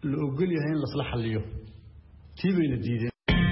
la ogol yahay in la isla xalliyo tiibayna diideen.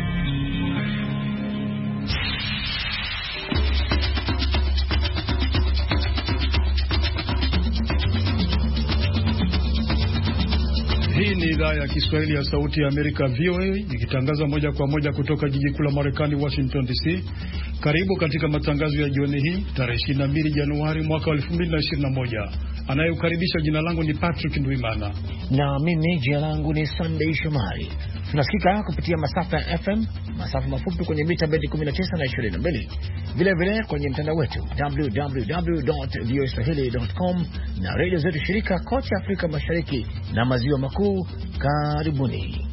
Hii ni idhaa ya Kiswahili ya Sauti ya Amerika VOA ikitangaza moja kwa moja kutoka jiji kuu la Marekani Washington DC. Karibu katika matangazo ya jioni hii tarehe 22 Januari mwaka 2021. Anayeukaribisha jina langu ni Patrick Ndwimana. Na mimi jina langu ni Sunday Shomari. Tunasikika kupitia masafa ya FM, masafa mafupi kwenye mita bendi 19 na 22. Vile vile kwenye mtandao wetu www.voaswahili.com na radio zetu shirika kote Afrika Mashariki na Maziwa Makuu. Karibuni.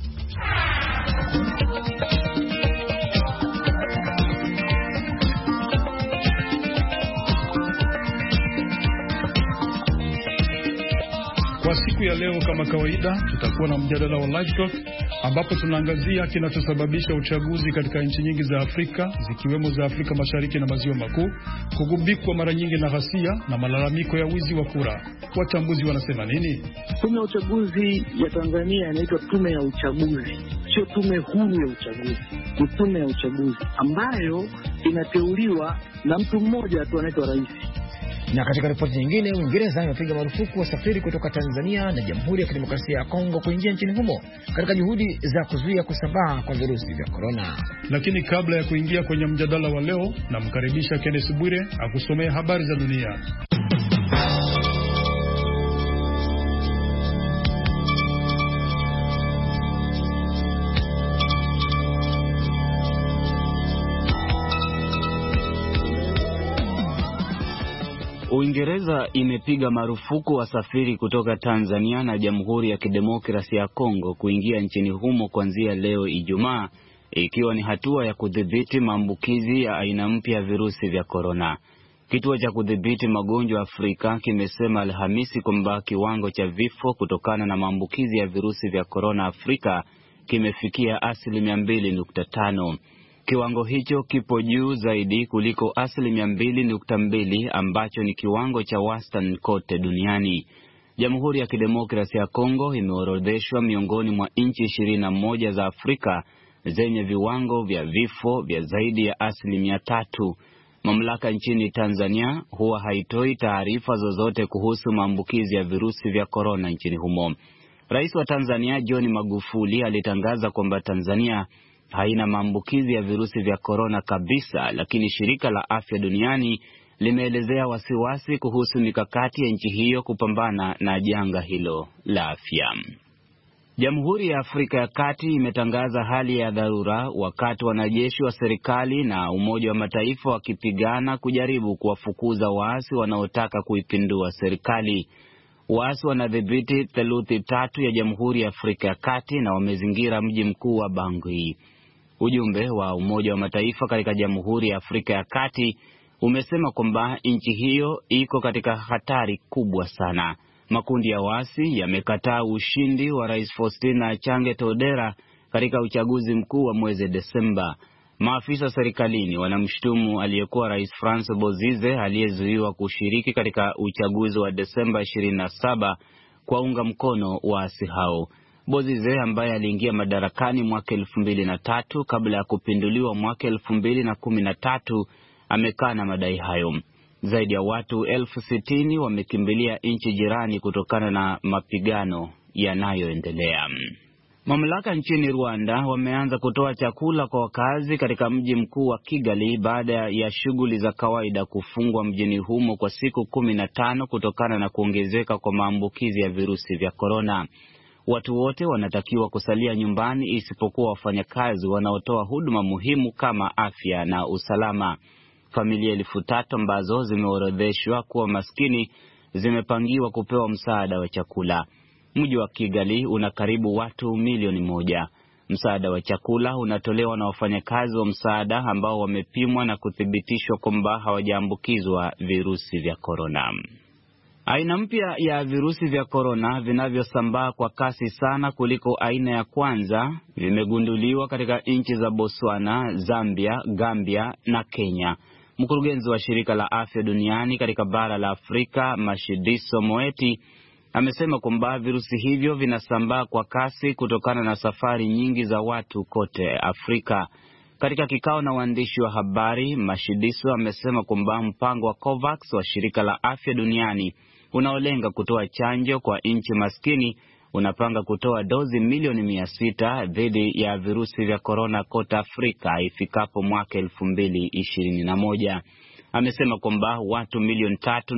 Kwa siku ya leo kama kawaida tutakuwa na mjadala wa Live Talk ambapo tunaangazia kinachosababisha uchaguzi katika nchi nyingi za Afrika zikiwemo za Afrika Mashariki na Maziwa Makuu kugubikwa mara nyingi na ghasia na malalamiko ya wizi wa kura. Wachambuzi wanasema nini? Tume ya uchaguzi ya Tanzania inaitwa tume ya uchaguzi, sio tume huru ya uchaguzi. Ni tume ya uchaguzi ambayo inateuliwa na mtu mmoja tu anaitwa rais. Na katika ripoti nyingine, Uingereza imepiga marufuku wasafiri kutoka Tanzania na Jamhuri ya Kidemokrasia ya Kongo kuingia nchini humo katika juhudi za kuzuia kusambaa kwa virusi vya corona. Lakini kabla ya kuingia kwenye mjadala wa leo, namkaribisha Kenneth Bwire akusomea habari za dunia. Uingereza imepiga marufuku wasafiri kutoka Tanzania na Jamhuri ya Kidemokrasia ya Kongo kuingia nchini humo kuanzia leo Ijumaa, ikiwa ni hatua ya kudhibiti maambukizi ya aina mpya ya virusi vya corona. Kituo cha kudhibiti magonjwa Afrika kimesema Alhamisi kwamba kiwango cha vifo kutokana na maambukizi ya virusi vya corona Afrika kimefikia 2.5%. Kiwango hicho kipo juu zaidi kuliko 2.2% ambacho ni kiwango cha wastani kote duniani. Jamhuri ya Kidemokrasia ya Kongo imeorodheshwa miongoni mwa nchi 21 za Afrika zenye viwango vya vifo vya zaidi ya 3%. Mamlaka nchini Tanzania huwa haitoi taarifa zozote kuhusu maambukizi ya virusi vya corona nchini humo. Rais wa Tanzania John Magufuli alitangaza kwamba Tanzania haina maambukizi ya virusi vya corona kabisa, lakini shirika la afya duniani limeelezea wasiwasi kuhusu mikakati ya nchi hiyo kupambana na janga hilo la afya. Jamhuri ya Afrika ya Kati imetangaza hali ya dharura wakati wanajeshi wa serikali na Umoja wa Mataifa wakipigana kujaribu kuwafukuza waasi wanaotaka kuipindua serikali. Waasi wanadhibiti theluthi 3 ya Jamhuri ya Afrika ya Kati na wamezingira mji mkuu wa Bangui. Ujumbe wa Umoja wa Mataifa katika Jamhuri ya Afrika ya Kati umesema kwamba nchi hiyo iko katika hatari kubwa sana. Makundi ya waasi yamekataa ushindi wa Rais Faustin Archange Touadera katika uchaguzi mkuu wa mwezi Desemba. Maafisa serikalini wanamshutumu aliyekuwa Rais Francois Bozize aliyezuiwa kushiriki katika uchaguzi wa Desemba 27 kwa unga mkono waasi hao. Bozize ambaye aliingia madarakani mwaka 2003 kabla ya kupinduliwa mwaka 2013 amekana madai hayo. Zaidi ya watu 60,000 wamekimbilia nchi jirani kutokana na mapigano yanayoendelea. Mamlaka nchini Rwanda wameanza kutoa chakula kwa wakazi katika mji mkuu wa Kigali baada ya shughuli za kawaida kufungwa mjini humo kwa siku 15 kutokana na kuongezeka kwa maambukizi ya virusi vya corona. Watu wote wanatakiwa kusalia nyumbani isipokuwa wafanyakazi wanaotoa huduma muhimu kama afya na usalama. Familia 3,000 ambazo zimeorodheshwa kuwa maskini zimepangiwa kupewa msaada wa chakula. Mji wa Kigali una karibu watu milioni 1. Msaada wa chakula unatolewa na wafanyakazi wa msaada ambao wamepimwa na kuthibitishwa kwamba hawajaambukizwa virusi vya corona. Aina mpya ya virusi vya corona vinavyosambaa kwa kasi sana kuliko aina ya kwanza vimegunduliwa katika nchi za Botswana, Zambia, Gambia na Kenya. Mkurugenzi wa shirika la afya duniani katika bara la Afrika, Mashidiso Moeti, Amesema kwamba virusi hivyo vinasambaa kwa kasi kutokana na safari nyingi za watu kote Afrika. Katika kikao na waandishi wa habari, Mashidiso amesema kwamba mpango wa COVAX wa shirika la afya duniani unaolenga kutoa chanjo kwa nchi maskini unapanga kutoa dozi milioni 600 dhidi ya virusi vya korona kote Afrika ifikapo mwaka 2021. Amesema kwamba watu milioni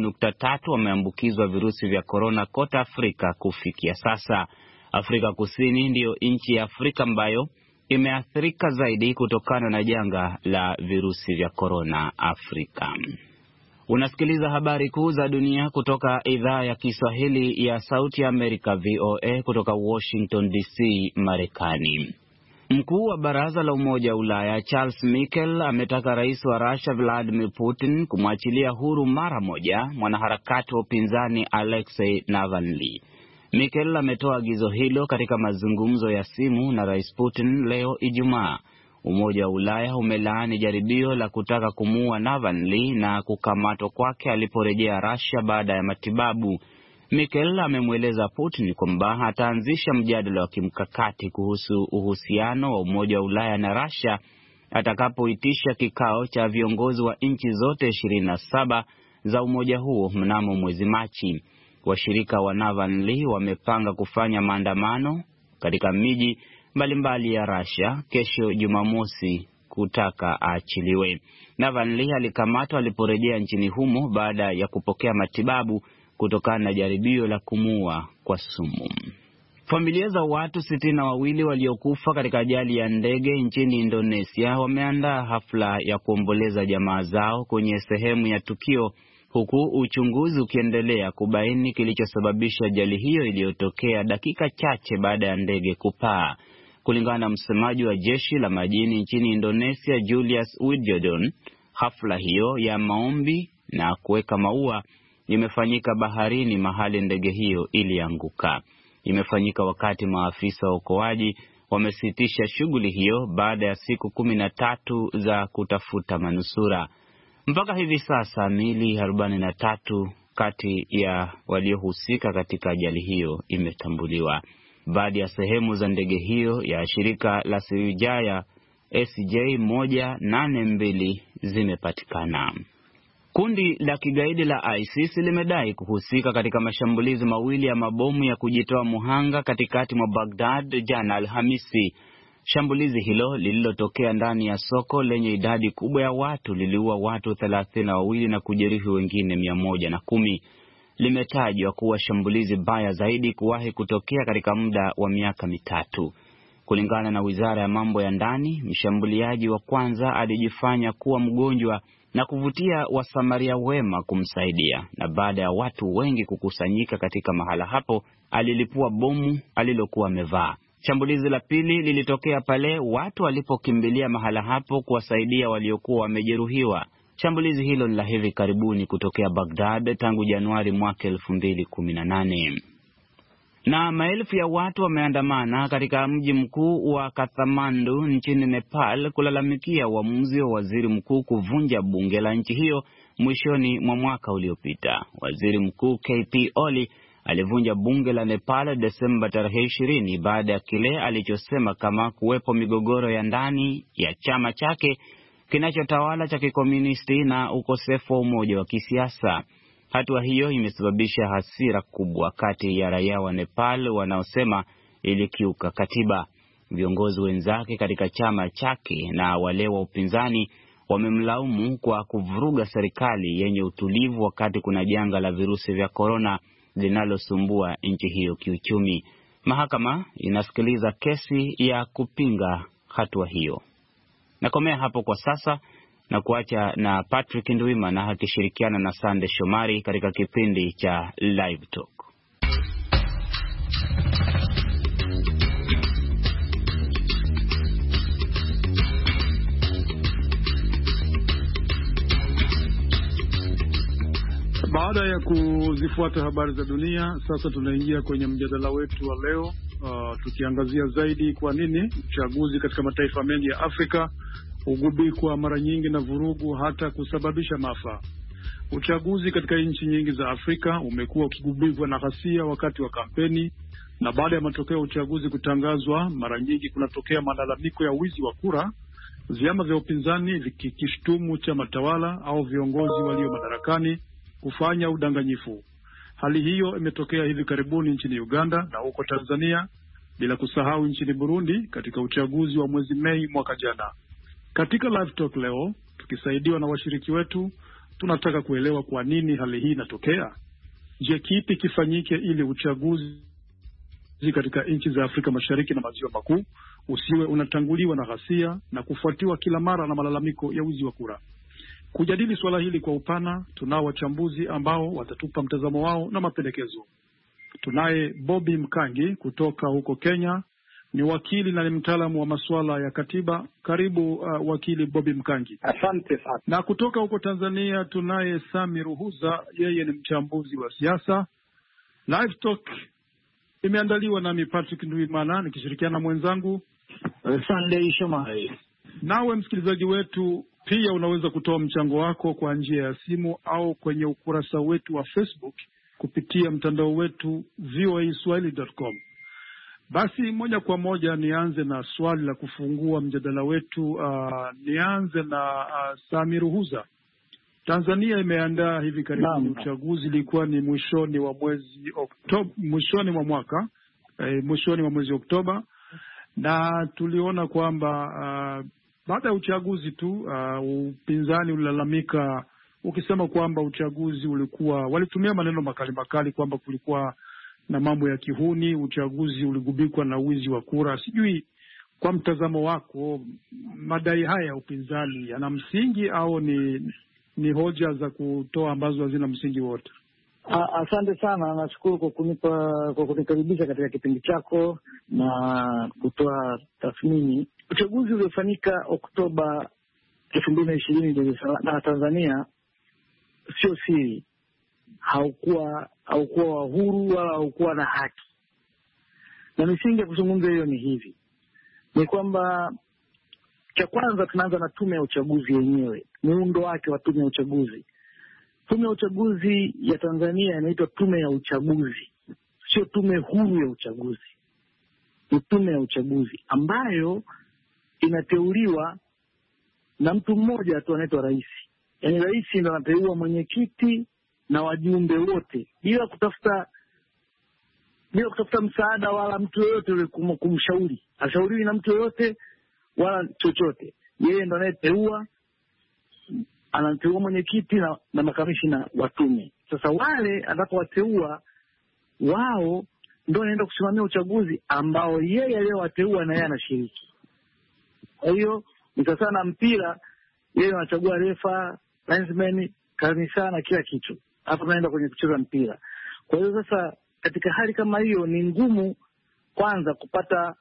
3.3 wameambukizwa virusi vya korona kote Afrika kufikia sasa. Afrika Kusini ndiyo nchi ya Afrika ambayo imeathirika zaidi kutokana na janga la virusi vya korona Afrika. Unasikiliza habari kuu za dunia kutoka idhaa ya Kiswahili ya Sauti ya Amerika VOA kutoka Washington DC, Marekani. Mkuu wa Baraza la Umoja wa Ulaya Charles Michel ametaka rais wa Russia Vladimir Putin kumwachilia huru mara moja mwanaharakati wa upinzani Alexei Navalny. Michel ametoa agizo hilo katika mazungumzo ya simu na Rais Putin leo Ijumaa. Umoja wa Ulaya umelaani jaribio la kutaka kumuua Navalny na kukamatwa kwake aliporejea Russia baada ya matibabu. Michel amemweleza Putin kwamba ataanzisha mjadala wa kimkakati kuhusu uhusiano wa Umoja wa Ulaya na Russia atakapoitisha kikao cha viongozi wa nchi zote 27 za umoja huo mnamo mwezi Machi. Washirika wa Navalny wamepanga kufanya maandamano katika miji mbalimbali ya Russia kesho Jumamosi kutaka aachiliwe. Navalny alikamatwa aliporejea nchini humo baada ya kupokea matibabu kutokana na jaribio la kumuua kwa sumu. Familia za watu 62 waliokufa katika ajali ya ndege nchini Indonesia wameandaa hafla ya kuomboleza jamaa zao kwenye sehemu ya tukio, huku uchunguzi ukiendelea kubaini kilichosababisha ajali hiyo iliyotokea dakika chache baada ya ndege kupaa. Kulingana na msemaji wa jeshi la majini nchini Indonesia Julius Widjodon, hafla hiyo ya maombi na kuweka maua imefanyika baharini mahali ndege hiyo ilianguka. Imefanyika wakati maafisa wa uokoaji wamesitisha shughuli hiyo baada ya siku 13 za kutafuta manusura. Mpaka hivi sasa miili 43 kati ya waliohusika katika ajali hiyo imetambuliwa. Baadhi ya sehemu za ndege hiyo ya shirika la Sriwijaya SJ182 zimepatikana. Kundi la kigaidi la ISIS limedai kuhusika katika mashambulizi mawili ya mabomu ya kujitoa muhanga katikati mwa Baghdad jana Alhamisi. Shambulizi hilo lililotokea ndani ya soko lenye idadi kubwa ya watu liliua watu 32 na kujeruhi wengine 110. Limetajwa kuwa shambulizi baya zaidi kuwahi kutokea katika muda wa miaka 3. Kulingana na Wizara ya Mambo ya Ndani, mshambuliaji wa kwanza alijifanya kuwa mgonjwa na kuvutia wasamaria wema kumsaidia, na baada ya watu wengi kukusanyika katika mahala hapo, alilipua bomu alilokuwa amevaa. Shambulizi la pili lilitokea pale watu walipokimbilia mahala hapo kuwasaidia waliokuwa wamejeruhiwa. Shambulizi hilo ni la hivi karibuni kutokea Baghdad tangu Januari mwaka 2018. Na maelfu ya watu wameandamana katika mji mkuu wa Kathmandu nchini Nepal kulalamikia uamuzi wa waziri mkuu kuvunja bunge la nchi hiyo mwishoni mwa mwaka uliopita. Waziri mkuu KP Oli alivunja bunge la Nepal Desemba tarehe 20 baada ya kile alichosema kama kuwepo migogoro ya ndani ya chama chake kinachotawala cha kikomunisti na ukosefu wa umoja wa kisiasa. Hatua hiyo imesababisha hasira kubwa kati ya raia wa Nepal wanaosema ilikiuka katiba. Viongozi wenzake katika chama chake na wale wa upinzani wamemlaumu kwa kuvuruga serikali yenye utulivu wakati kuna janga la virusi vya korona linalosumbua nchi hiyo kiuchumi. Mahakama inasikiliza kesi ya kupinga hatua hiyo. Nakomea hapo kwa sasa na kuacha na Patrick Ndwimana akishirikiana na Sande Shomari katika kipindi cha Live Talk. Baada ya kuzifuata habari za dunia, sasa tunaingia kwenye mjadala wetu wa leo, tukiangazia zaidi kwa nini uchaguzi katika mataifa mengi ya Afrika hugubikwa mara nyingi na vurugu hata kusababisha maafa. Uchaguzi katika nchi nyingi za Afrika umekuwa ukigubikwa na ghasia wakati wa kampeni, na baada ya matokeo ya uchaguzi kutangazwa, mara nyingi kunatokea malalamiko ya wizi wa kura, vyama vya upinzani vikikishtumu chama tawala au viongozi walio madarakani kufanya udanganyifu. Hali hiyo imetokea hivi karibuni nchini Uganda na huko Tanzania, bila kusahau nchini Burundi katika uchaguzi wa mwezi Mei mwaka jana. Katika Live Talk leo, tukisaidiwa na washiriki wetu, tunataka kuelewa kwa nini hali hii inatokea. Je, kipi kifanyike ili uchaguzi katika nchi za Afrika Mashariki na Maziwa Makuu usiwe unatanguliwa na ghasia na kufuatiwa kila mara na malalamiko ya wizi wa kura? Kujadili swala hili kwa upana, tunao wachambuzi ambao watatupa mtazamo wao na mapendekezo. Tunaye Bobby Mkangi kutoka huko Kenya, ni wakili na ni mtaalamu wa masuala ya katiba. Karibu wakili Bobby Mkangi. Asante sana. Na kutoka huko Tanzania tunaye Sami Ruhuza, yeye ni mchambuzi wa siasa. Live Talk imeandaliwa nami Patrick Ndwimana nikishirikiana na mwenzangu Sunday Shomari. Nawe msikilizaji wetu pia unaweza kutoa mchango wako kwa njia ya simu au kwenye ukurasa wetu wa Facebook kupitia mtandao wetu voaswahili.com. Basi moja kwa moja nianze na swali la kufungua mjadala wetu. Nianze na Sami Ruhuza. Tanzania imeandaa hivi karibuni uchaguzi, ilikuwa ni mwishoni wa mwezi Oktoba, mwishoni mwa mwaka, mwishoni mwa mwezi Oktoba, na tuliona kwamba baada ya uchaguzi tu upinzani ulilalamika ukisema kwamba uchaguzi ulikuwa, walitumia maneno makali kwamba kulikuwa na mambo ya kihuni, uchaguzi uligubikwa na wizi wa kura. Sijui kwa mtazamo wako, madai haya ya upinzani yana msingi au ni hoja za kutoa ambazo hazina msingi wote? Asante sana, nashukuru kwa kunikaribisha katika kipindi chako na kutoa tathmini. Uchaguzi uliofanyika Oktoba 2020 na Tanzania sio siri, haukuwa wa huru wala haukuwa na haki. Na misingi ya kuzungumza hiyo ni hivi, ni kwamba cha kwanza tunaanza na tume ya uchaguzi yenyewe, muundo wake wa tume ya uchaguzi. Tume ya uchaguzi ya Tanzania inaitwa tume ya uchaguzi, sio tume huru ya uchaguzi. Ni tume ya uchaguzi ambayo inateuliwa na mtu mmoja tu, anaitwa rais. Yaani rais ndiye anateua mwenyekiti na wajumbe wote bila kutafuta msaada wala mtu yoyote yule kumshauri. Ashauriwi na mtu yoyote wala chochote. Yeye ndo anayeteua, anateua mwenyekiti na makamishina wa tume. Sasa wale atakaowateua wao ndio wanaenda kusimamia uchaguzi ambao yeye aliyowateua na yeye anashiriki. Kwa hiyo ni sasa na mpira, yeye anachagua refa, linesman, kanisa na kila kitu. Hapo tunaenda kwenye kucheza mpira. Kwa hiyo sasa katika hali kama hiyo ni ngumu kwanza kupata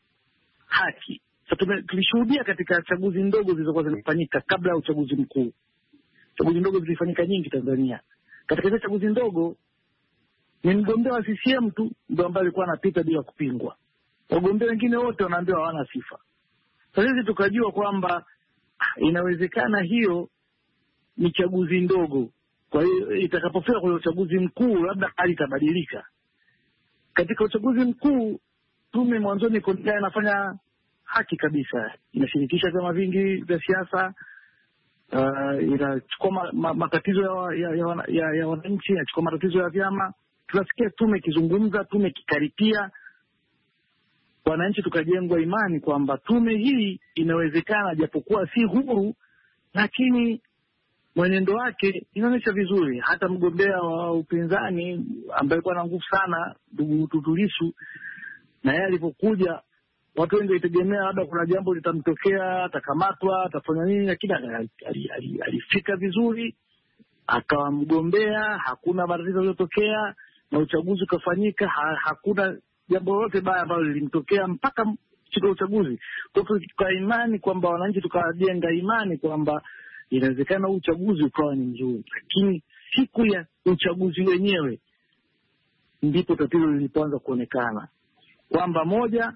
haki. Sasa tulishuhudia katika chaguzi ndogo zilizokuwa zinafanyika kabla ya uchaguzi mkuu. Chaguzi ndogo zilifanyika nyingi Tanzania. Katika hizo chaguzi ndogo ni mgombea wa CCM tu ndio ambaye alikuwa anapita bila kupingwa. Wagombea wengine wote wanaambiwa hawana sifa. Sasa hizi tukajua kwamba inawezekana hiyo ni chaguzi ndogo. Kwa hiyo itakapofika kwenye uchaguzi mkuu labda hali itabadilika. Katika uchaguzi mkuu tume mwanzoni ilikuwa inafanya haki kabisa. Inashirikisha vyama vingi vya siasa, inachukua matatizo ya wananchi, inachukua matatizo ya vyama. Tunasikia tume ikizungumza, tume ikikaripia. Wananchi tukajengwa imani kwamba tume hii inawezekana, japokuwa si huru, lakini mwenendo wake inaonyesha vizuri. Hata mgombea wa upinzani ambaye alikuwa na nguvu sana, ndugu Tundu Lissu, na yeye alipokuja watu wengi walitegemea labda kuna jambo litamtokea, atakamatwa, atafanya nini, lakini alifika vizuri, akawa mgombea, hakuna matatizo yaliyotokea na uchaguzi ukafanyika, hakuna jambo lolote baya ambalo lilimtokea mpaka siku ya uchaguzi. Kwa imani kwamba wananchi tukajenga imani kwamba inawezekana uchaguzi ukawa ni mzuri. Lakini siku ya uchaguzi wenyewe ndipo tatizo lilipoanza kuonekana. Kwamba moja,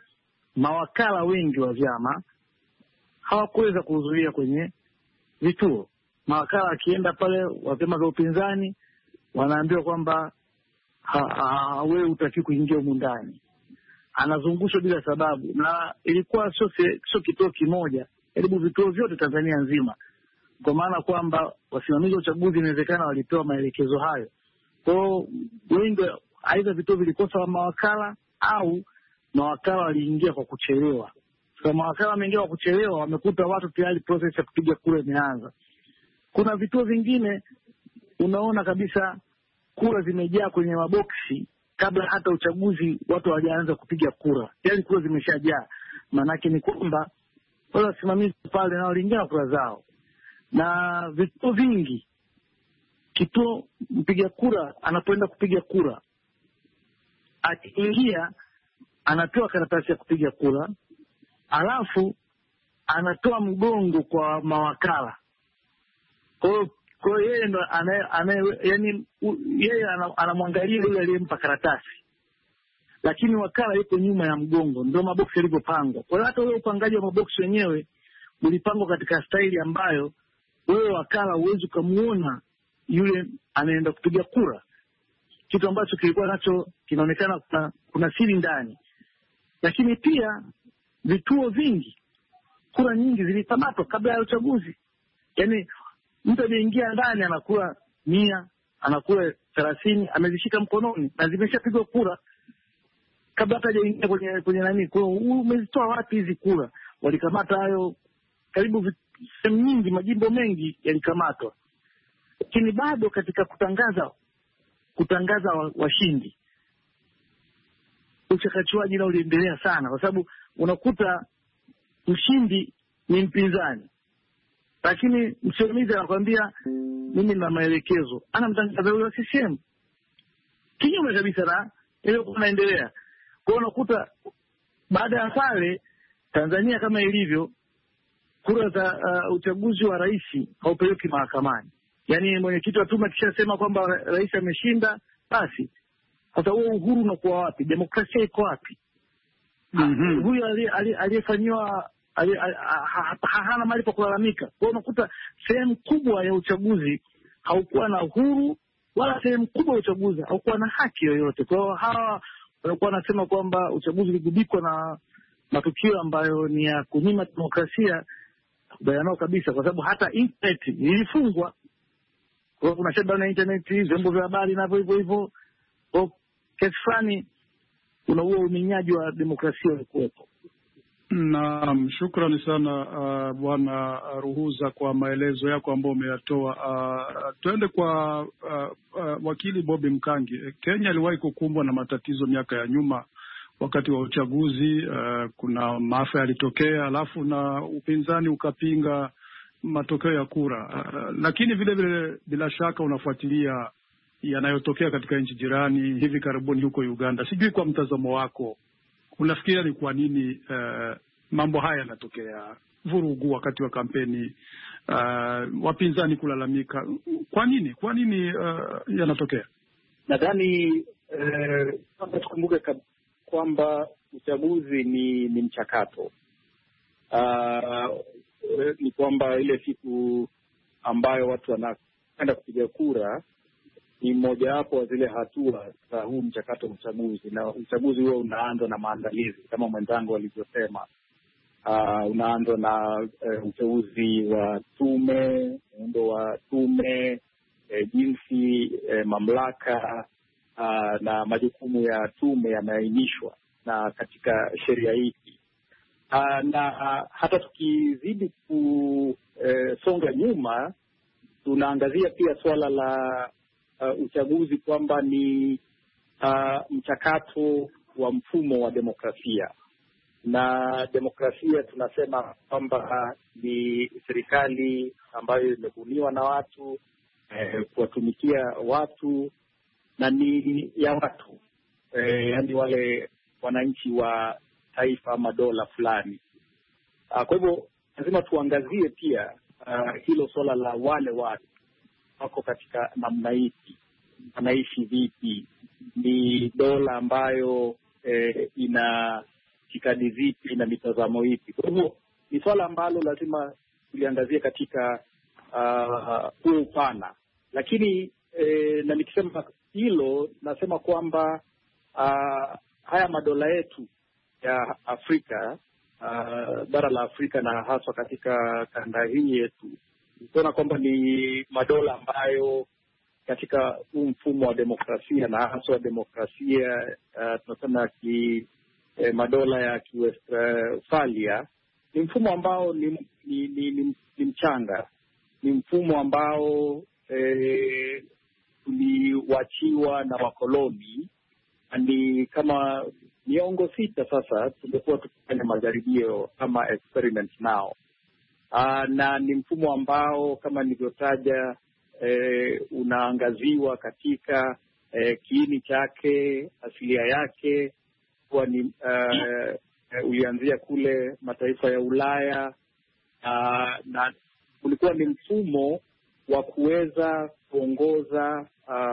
mawakala wengi wa vyama hawakuweza kuhudhuria kwenye vituo. mawakala akienda pale wa vyama vya upinzani wanaambiwa kwamba wewe hutaki kuingia humu ndani, anazungushwa bila sababu. Na ilikuwa sio kituo kimoja, karibu vituo vyote Tanzania nzima, kwa maana kwamba wasimamizi wa uchaguzi inawezekana walipewa maelekezo hayo. Kwa wengi aidha vituo vilikosa mawakala au mawakala waliingia kwa kuchelewa. Kwa mawakala wameingia kwa kuchelewa, wamekuta watu tayari process ya kupiga kura imeanza. Kuna vituo vingine unaona kabisa kura zimejaa kwenye maboksi kabla hata uchaguzi watu hawajaanza kupiga kura. Yaani kura zimeshajaa. Maana yake ni kwamba wale wasimamizi pale nao waliingia kura zao. Na vituo vingi, kituo mpiga kura anapoenda kupiga kura, akiingia anatoa karatasi ya kupiga kura, alafu anatoa mgongo kwa mawakala. Kwa yeye ndo yeye anamwangalia yule aliyempa karatasi, lakini wakala yuko nyuma ya mgongo. Ndio maboksi yalivyopangwa. Kwa hiyo hata ule upangaji wa maboksi wenyewe ulipangwa katika staili ambayo wewe wakala huwezi kumuona yule anaenda kupiga kura, kitu ambacho kilikuwa nacho kinaonekana kuna siri ndani. Lakini pia vituo vingi, kura nyingi zilikamatwa kabla ya uchaguzi. Yaani mtu aliyeingia ndani anakula 100, anakula 30, amezishika mkononi na zimeshapigwa kura kabla hata hajaingia kwenye nani. Kwa umezitoa wapi hizi kura? Walikamata hayo karibu sehemu nyingi, majimbo mengi yalikamatwa. Lakini bado katika kutangaza washindi, uchakachuaji na uliendelea sana, kwa sababu unakuta mshindi ni mpinzani, lakini msimamizi anakuambia mimi nina maelekezo, anamtangaza yule CCM kinyume kabisa na ile kunaendelea. Kwa hiyo unakuta baada ya pale Tanzania kama ilivyo, kura za uchaguzi wa rais haupeleki mahakamani. Yaani mwenyekiti wa tume akishasema kwamba rais ameshinda, basi sasa huo uhuru unakuwa wapi? Demokrasia iko wapi? Huyu aliyefanywa hana mahali pa kulalamika. Kwa hiyo unakuta sehemu kubwa ya uchaguzi haukuwa na uhuru, wala sehemu kubwa ya uchaguzi haukuwa na haki yoyote. Kwa hiyo hawa walikuwa wanasema kwamba uchaguzi uligubikwa na matukio ambayo ni ya kunyima demokrasia bayanao kabisa, kwa sababu hata internet ilifungwa. Kwa hiyo kuna shutdown ya internet, vyombo vya habari navyo hivyo hivyo. Kwa kesi fulani kuna huo uminyaji wa demokrasia ulikuwepo. Naam, shukrani sana Bwana Ruhuza kwa maelezo yako ambayo umeyatoa. Tuende kwa wakili Bobby Mkangi. Kenya iliwahi kukumbwa na matatizo miaka ya nyuma wakati wa uchaguzi. Kuna maafa yalitokea, alafu na upinzani ukapinga matokeo ya kura. Lakini vile vile bila shaka unafuatilia yanayotokea katika nchi jirani hivi karibuni huko Uganda. Sijui kwa mtazamo wako, unafikiria ni kwa nini mambo haya yanatokea, vurugu wakati wa kampeni, wapinzani kulalamika? Kwa nini yanatokea? Nadhani tukumbuke kwamba uchaguzi ni mchakato. Ni kwamba ile siku ambayo watu wanaenda kupiga kura ni mojawapo wa zile hatua za huu mchakato wa uchaguzi, na uchaguzi huo unaanza na maandalizi kama mwenzangu alivyosema. Unaanza na uteuzi wa tume, muundo wa tume, jinsi mamlaka na majukumu ya tume yameainishwa na katika sheria hiki. Na hata tukizidi kusonga nyuma, tunaangazia pia swala la uchaguzi kwamba ni mchakato wa mfumo wa demokrasia, na demokrasia tunasema kwamba ni serikali ambayo imebuniwa na watu, kuwatumikia watu, na ni ya watu, yaani wale wananchi wa taifa ama dola fulani. Kwa hivyo lazima tuangazie pia hilo swala la wale watu wako katika namna ipi, wanaishi vipi, ni dola ambayo ina itikadi zipi na mitazamo ipi. Kwa hivyo ni swala ambalo lazima tuliangazie katika huo upana. Lakini na nikisema hilo nasema kwamba haya madola yetu ya Afrika, bara la Afrika na haswa katika kanda hii yetu, tunaona kwamba ni madola ambayo katika huu mfumo wa demokrasia na haswa demokrasia tunasema madola ya Kiwestfalia, ni mfumo ambao ni mchanga, ni mfumo ambao tuliwachiwa na wakoloni. Ni kama miongo 6 sasa tumekuwa tukifanya majaribio kama experiment nao, na ni mfumo ambao kama nilivyotaja unaangaziwa katika kiini chake, asilia yake kuwa ni ulianzia kule mataifa ya Ulaya, na ulikuwa ni mfumo wa kuweza kuongoza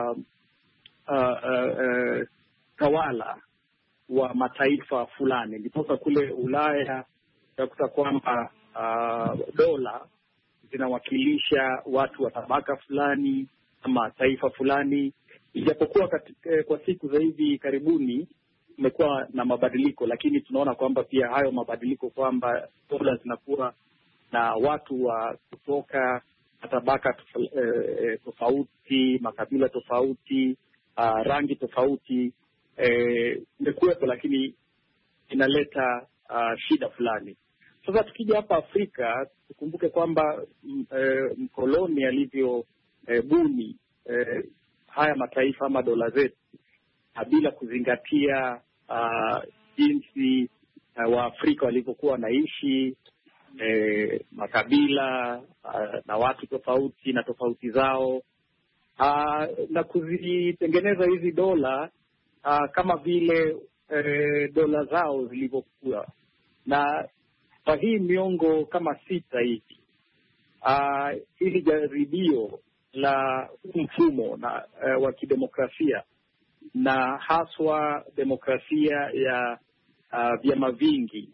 tawala wa mataifa fulani. Ndiposa kule Ulaya utakuta kwamba dola zinawakilisha watu wa tabaka fulani ama taifa fulani, ijapokuwa kwa siku za hivi karibuni kumekuwa na mabadiliko, lakini tunaona kwamba pia hayo mabadiliko kwamba dola zinakuwa na watu wa kutoka tabaka tofauti, makabila tofauti, rangi tofauti, imekuwepo, lakini inaleta shida fulani. Sasa tukija hapa Afrika, tukumbuke kwamba mkoloni alivyo buni haya mataifa ama dola zetu bila kuzingatia jinsi Waafrika walivyokuwa wanaishi, makabila na watu tofauti na tofauti zao, na kuzitengeneza hizi dola kama vile dola zao zilivyokuwa. Na kwa hii miongo kama 6 hivi, hili jaribio la mfumo na wa kidemokrasia na haswa demokrasia ya vyama vingi,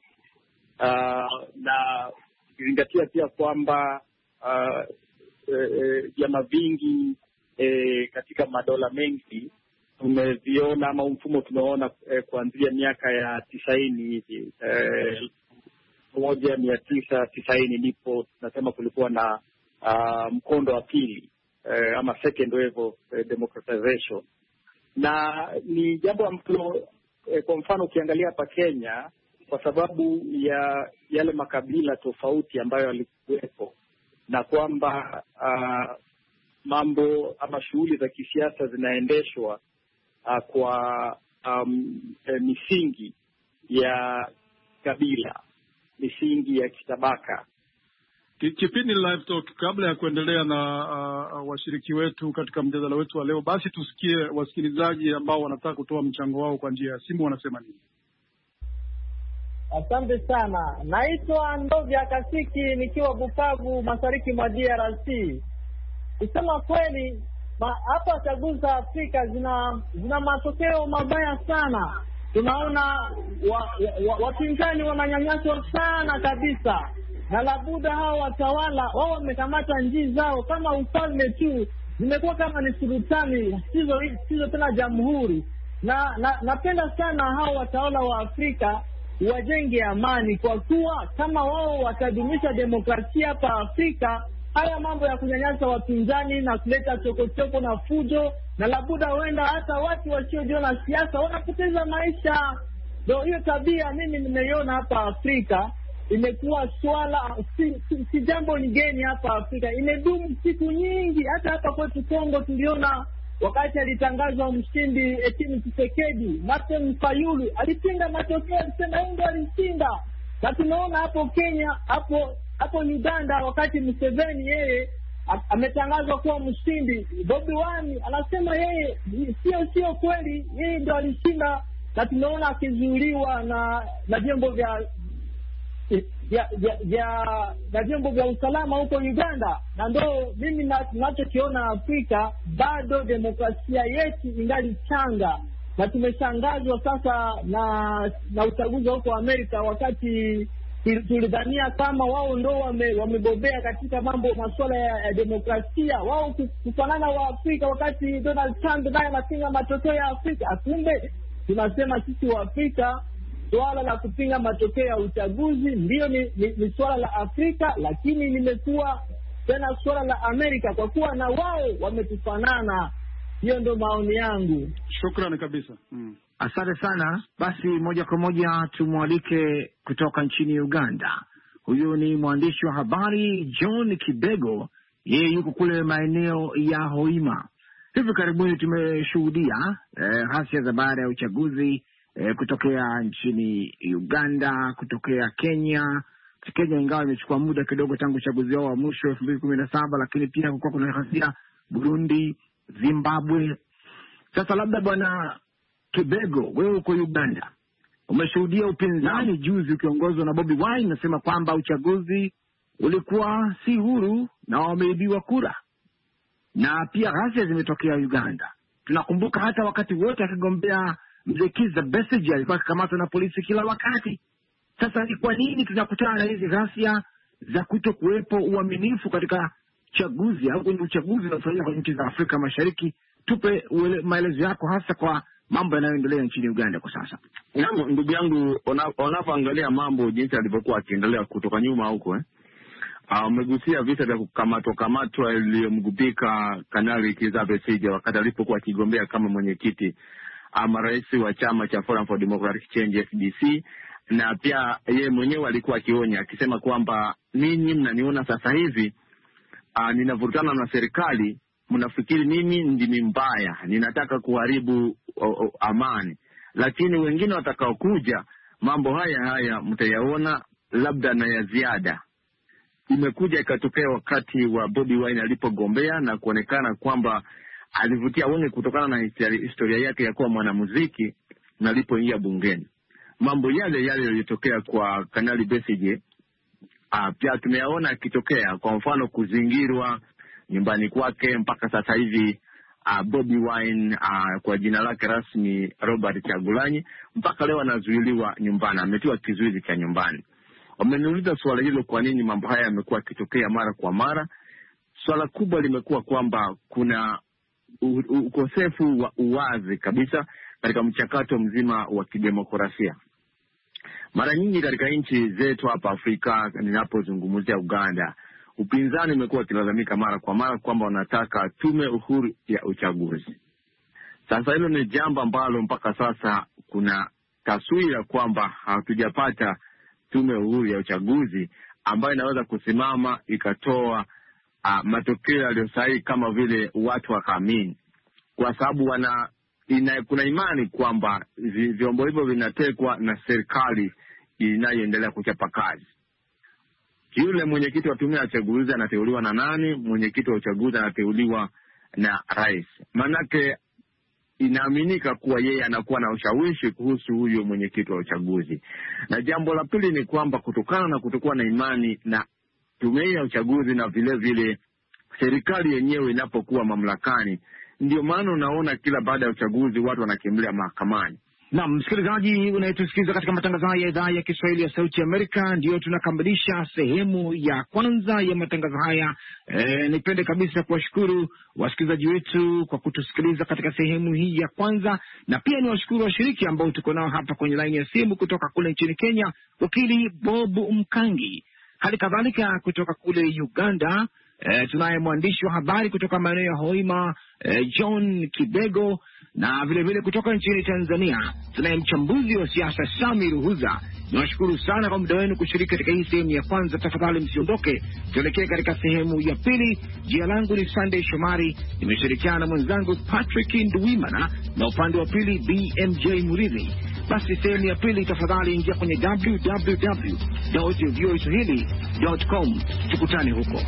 na kuzingatia pia kwamba vyama vingi katika madola mengi tumeviona, ama mfumo tumeona kuanzia miaka ya 90 hivi, 1990 ndipo tunasema kulikuwa na mkondo wa pili ama second wave of democratization, na ni jambo ambalo kwa mfano ukiangalia hapa Kenya, kwa sababu ya yale makabila tofauti ambayo yalikuwepo, na kwamba mambo ama shughuli za kisiasa zinaendeshwa kwa misingi ya kabila, misingi ya kitabaka. Kipindi Live Talk, kabla ya kuendelea na washiriki wetu katika mjadala wetu wa leo, basi tusikie wasikilizaji ambao wanataka kutoa mchango wao kwa njia ya simu wanasema nini. Asante sana. Naitwa Ndovya Kasiki nikiwa Bukavu, mashariki mwa DRC. Kusema kweli, hapa chaguzi za Afrika zina matokeo mabaya sana. Tunaona wapinzani wananyanyaswa sana kabisa, na labuda hao watawala wao wamekamata njia zao kama ufalme tu, zimekuwa kama ni sultani, sizo tena jamhuri. Na napenda sana hao watawala wa Afrika wajenge amani, kwa kuwa kama wao watadumisha demokrasia hapa Afrika, haya mambo ya kunyanyasa wapinzani na kuleta chokochoko na fujo, na labuda huenda hata watu wasiojiona siasa wanapoteza maisha. Ndio hiyo tabia mimi nimeiona hapa Afrika, imekuwa swala si jambo ngeni hapa Afrika, imedumu siku nyingi. Hata hapa kwetu Kongo tuliona wakati alitangazwa mshindi Etienne Tshisekedi, Martin Fayulu alipinga matokeo, alisema yeye alishinda. Na tunaona hapo Kenya, hapo Uganda, wakati Museveni yeye ametangazwa kuwa mshindi, Bobi Wine anasema yeye sio kweli, yeye ndio alishinda. Na tunaona akizuiliwa na vyombo vya usalama huko Uganda. Na ndo mimi ninachokiona Afrika, bado demokrasia yetu ingali changa, na tumeshangazwa sasa na uchaguzi huko Amerika, wakati tulidhania kama wao ndo wamebobea katika masuala ya demokrasia, wao kufanana wa Afrika, wakati Donald Trump naye anapinga matokeo ya Afrika. Kumbe tunasema sisi wa Afrika swala la kupinga matokeo ya uchaguzi ndio ni swala la Afrika, lakini limekuwa tena swala la Amerika kwa kuwa na wao wametufanana. Hiyo ndio maoni yangu. Shukrani kabisa. Asante sana. Basi moja kwa moja tumwalike kutoka nchini Uganda. Huyu ni mwandishi wa habari John Kibego, yeye yuko kule maeneo ya Hoima. Hivi karibuni tumeshuhudia ghasia za baada ya uchaguzi kutokea nchini Uganda, kutokea Kenya. Kenya ingawa imechukua muda kidogo tangu uchaguzi wao wa mwisho 2017, lakini pia kulikuwa kuna ghasia Burundi, Zimbabwe. Sasa labda bwana Kibego, wewe uko Uganda, umeshuhudia upinzani juzi ukiongozwa na Bobi Wine nasema kwamba uchaguzi ulikuwa si huru na wameibiwa kura, na pia ghasia zimetokea Uganda. Tunakumbuka hata wakati wote akigombea Mzee Kizza Besigye alikuwa akikamatwa na polisi kila wakati. Sasa ni kwa nini tunakutana na hizi ghasia za kuto kuwepo uaminifu katika chaguzi au kwenye uchaguzi unaofanyika kwenye nchi za Afrika Mashariki? Tupe maelezo yako hasa kwa mambo yanayoendelea nchini Uganda kwa sasa. Naam, ndugu yangu, unapoangalia mambo jinsi alivyokuwa akiendelea kutoka nyuma huko umegusia visa vya kukamatwa iliyomgubika Kanali Kizza Besigye wakati alipokuwa akigombea kama mwenyekiti ama rais wa chama cha Forum for Democratic Change FDC, na pia yeye mwenyewe alikuwa akionya akisema kwamba ninyi mnaniona sasa hivi ninavurutana na serikali, mnafikiri mimi ndimi mbaya, ninataka kuharibu amani, lakini wengine watakaokuja mambo haya mtayaona labda na ya ziada. Imekuja ikatokea wakati wa Bobi Wine alipogombea na kuonekana kwamba alivutia wengi kutokana na historia yake ya kuwa mwanamuziki, na alipoingia bungeni mambo yale yalitokea kwa Kanali Besigye. Pia tumeyaona akitokea, kwa mfano kuzingirwa nyumbani kwake. Mpaka sasa hivi Bobi Wine kwa jina lake rasmi Robert Kyagulanyi mpaka leo anazuiliwa nyumbani, ametiwa kizuizi cha nyumbani. Wameniuliza swala hilo, kwa nini mambo haya yamekuwa yakitokea mara kwa mara. Swala kubwa limekuwa kwamba kuna ukosefu wa uwazi kabisa katika mchakato mzima wa kidemokrasia. Mara nyingi katika nchi zetu hapa Afrika, ninapozungumzia Uganda, upinzani umekuwa ukilalamika mara kwa mara kwamba wanataka tume uhuru ya uchaguzi. Sasa hilo ni jambo ambalo mpaka sasa kuna taswira kwamba hatujapata tume uhuru ya uchaguzi ambayo inaweza kusimama ikatoa matokeo yaliyo sahihi kama vile watu wakaamini, kwa sababu kuna imani kwamba vyombo hivyo vinatekwa na serikali inayoendelea kuchapa kazi. Yule mwenyekiti wa tume ya uchaguzi anateuliwa na nani? Mwenyekiti wa uchaguzi anateuliwa na rais. Manake inaaminika kuwa yeye anakuwa na ushawishi kuhusu huyo mwenyekiti wa uchaguzi. Na jambo la pili ni kwamba kutokana na kutokuwa na imani na tume ya uchaguzi na vile vile serikali yenyewe inapokuwa mamlakani, ndio maana unaona kila baada ya uchaguzi watu wanakimbilia mahakamani. Naam, msikilizaji unayetusikiliza katika matangazo haya ya idhaa ya Kiswahili ya Sauti ya Amerika, ndio tunakamilisha sehemu ya kwanza ya matangazo haya. Nipende kabisa kuwashukuru wasikilizaji wetu kwa kutusikiliza katika sehemu hii ya kwanza, na pia niwashukuru washiriki ambao tuko nao hapa kwenye laini ya simu kutoka kule nchini Kenya, wakili Bob Mkangi, hali kadhalika kutoka kule Uganda tunaye mwandishi wa habari kutoka maeneo ya Hoima John Kibego, na vile vile kutoka nchini Tanzania tunaye mchambuzi wa siasa Sami Ruhuza. Niwashukuru sana kwa muda wenu kushiriki katika hii sehemu ya kwanza. Tafadhali msiondoke, tuelekee katika sehemu ya pili. Jina langu ni Sunday Shomari, nimeshirikiana na mwenzangu Patrick Nduwimana na upande wa pili BMJ Muridhi. Basi sehemu ya pili, tafadhali ingia kwenye www.voaswahili.com, tukutane huko.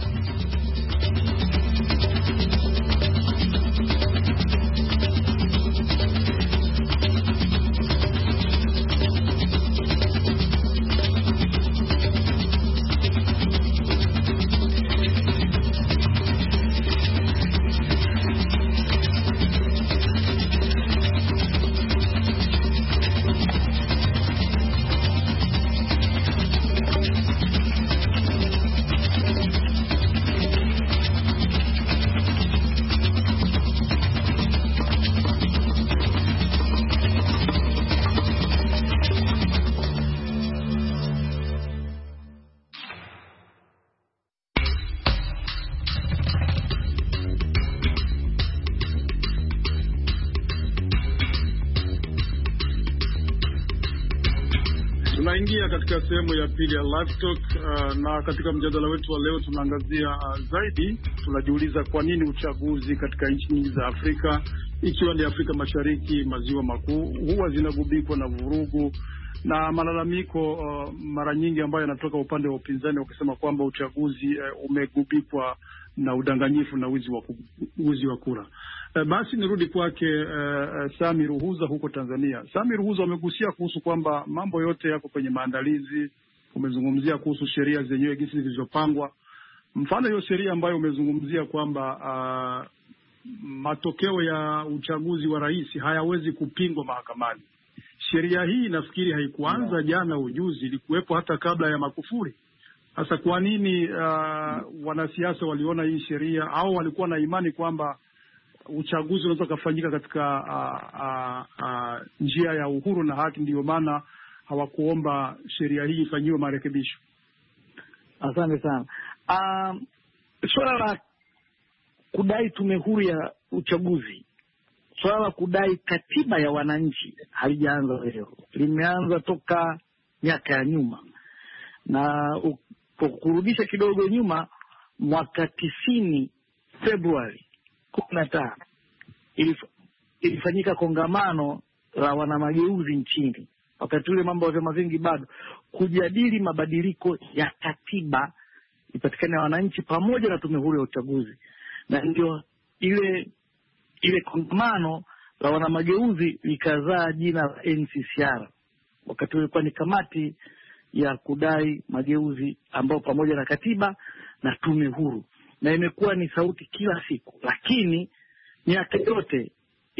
Tunaingia katika sehemu ya pili ya Live Talk, na katika mjadala wetu wa leo tunaangazia zaidi, tunajiuliza kwa nini uchaguzi katika nchi nyingi za Afrika, ikiwa ni Afrika Mashariki, maziwa makuu, huwa zinagubikwa na vurugu na malalamiko mara nyingi ambayo yanatoka upande wa upinzani wakisema kwamba uchaguzi umegubikwa na udanganyifu na wizi wa kura. Basi nirudi kwake Sami Ruhuza huko Tanzania. Sami Ruhuza, amegusia kuhusu kwamba mambo yote yako kwenye maandalizi. Umezungumzia kuhusu sheria zenyewe jinsi zilizopangwa. Mfano hiyo sheria ambayo umezungumzia kwamba matokeo ya uchaguzi wa rais hayawezi kupingwa mahakamani. Sheria hii nafikiri haikuanza jana ujuzi, ilikuwepo hata kabla ya Magufuli. Sasa kwa nini wanasiasa waliona hii sheria au walikuwa na imani kwamba uchaguzi unaweza kufanyika katika njia ya uhuru na haki, ndio maana hawakuomba sheria hii ifanyiwe marekebisho? Asante sana. Swala la kudai tume huru ya uchaguzi, swala la kudai katiba ya wananchi halijaanza leo, limeanza toka miaka ya nyuma. Na kurudisha kidogo nyuma, mwaka 90 Februari 15 ilifanyika kongamano la wanamageuzi nchini. Wakati ule mambo ya vyama vingi bado, kujadili mabadiliko ya katiba ipatikane ya wananchi pamoja na tume huru ya uchaguzi. Na ndio ile kongamano la wanamageuzi likazaa jina la NCCR. Wakati ule ilikuwa ni kamati ya kudai mageuzi ambao pamoja na katiba na tume huru, na imekuwa ni sauti kila siku. Lakini miaka yote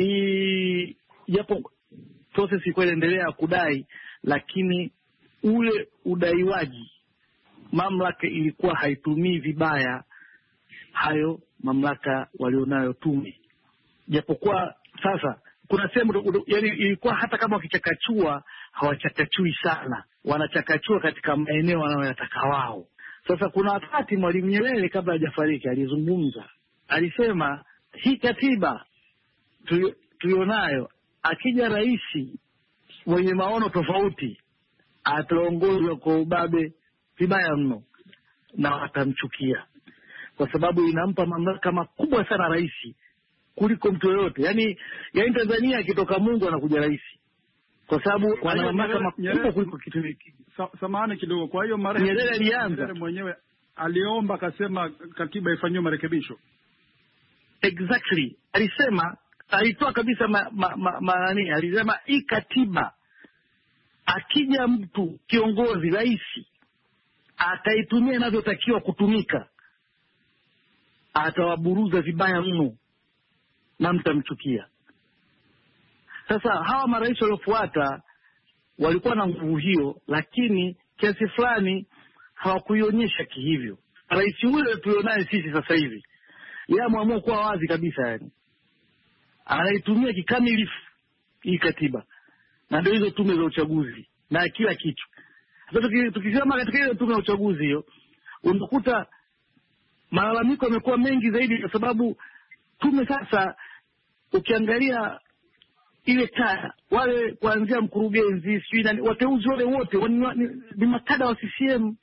japo process ilikuwa inaendelea kudai, lakini ule udaiwaji, mamlaka ilikuwa haitumii vibaya hayo mamlaka walionayo tume. Japokuwa sasa kuna sehemu yani ilikuwa hata kama wakichakachua hawachakachui sana, wanachakachua katika maeneo wanayotaka wao. Sasa kuna wakati Mwalimu Nyerere kabla hajafariki alizungumza, alisema hii katiba tulionayo, akija rais mwenye maono tofauti ataongozwa kwa ubabe vibaya mno na watamchukia, kwa sababu inampa mamlaka makubwa sana rais kuliko mtu yoyote. Yani Tanzania akitoka Mungu anakuja rais, kwa sababu wana mamlaka makubwa kuliko kitu hiki. Samahani kidogo. Kwa hiyo Nyerere alianza mwenyewe aliomba, akasema katiba ifanywe marekebisho. Exactly. Alisema, alitoa kabisa alisema hii katiba akija mtu kiongozi rais ataitumia inavyotakiwa kutumika, atawaburuza vibaya mno na mtamchukia. Sasa hawa marais waliofuata walikuwa na nguvu hiyo, lakini kiasi fulani hawakuionyesha kihivyo. Rais yule tulionaye sisi sasa hivi, yeye ameamua kuwa wazi kabisa, yani anaitumia kikamilifu hii katiba, na ndio hizo tume za uchaguzi na kila kitu. Sasa tukisema katika ile tume ya uchaguzi hiyo, unakuta malalamiko yamekuwa mengi zaidi, kwa sababu tume sasa, ukiangalia ile kaya, wale kuanzia mkurugenzi sijui wateuzi wale wote ni makada wa CCM.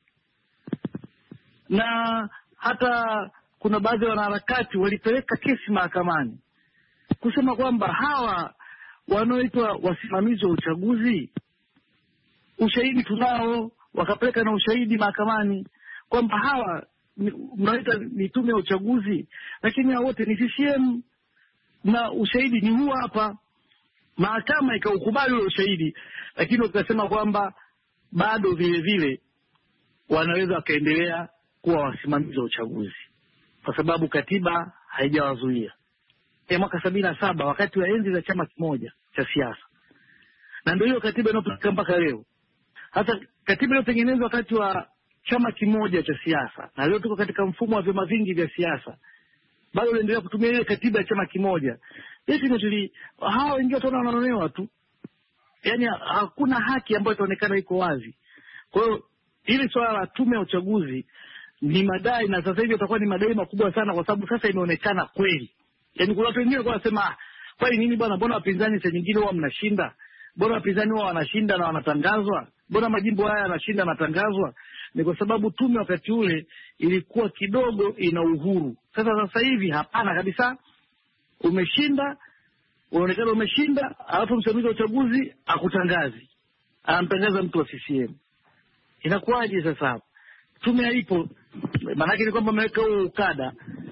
Na hata kuna baadhi ya wanaharakati walipeleka kesi mahakamani kusema kwamba hawa wanaoitwa wasimamizi wa uchaguzi, ushahidi tunao, wakapeleka na ushahidi mahakamani kwamba hawa mnaita ni tume ya uchaguzi, lakini hao wote ni CCM na ushahidi ni huu hapa. Mahakama ikaukubali ule ushahidi, lakini wakasema kwamba bado vile vile wanaweza wakaendelea kuwa wasimamizi wa uchaguzi kwa sababu katiba haijawazuia. Ya mwaka 77 wakati wa enzi za chama kimoja cha siasa, na ndio hiyo katiba inayotumika mpaka leo. Hata katiba iliyotengenezwa wakati wa chama kimoja cha siasa, na leo tuko katika mfumo wa vyama vingi vya siasa, bado wanaendelea kutumia ile katiba ya chama kimoja. Hao wengine wataona wanaonewa tu, yani hakuna haki ambayo itaonekana iko wazi. Kwa hiyo hili swala la tume ya uchaguzi ni madai, na sasa hivi itakuwa ni madai makubwa sana, kwa sababu sasa imeonekana kweli. Yani kuna watu wengine wanasema, kwani nini bwana, mbona wapinzani saa nyingine huwa mnashinda? Mbona wapinzani huwa wanashinda na wanatangazwa? mbona majimbo haya yanashinda yanatangazwa? Ni kwa sababu tume wakati ule ilikuwa kidogo ina uhuru. Sasa hivi hapana kabisa, umeshinda, unaonekana umeshinda, alafu msimamizi wa uchaguzi akutangazi, anamtangaza mtu wa CCM. Inakuwaje sasa hapo? Tume haipo, maana yake ni kwamba ameweka huo ukada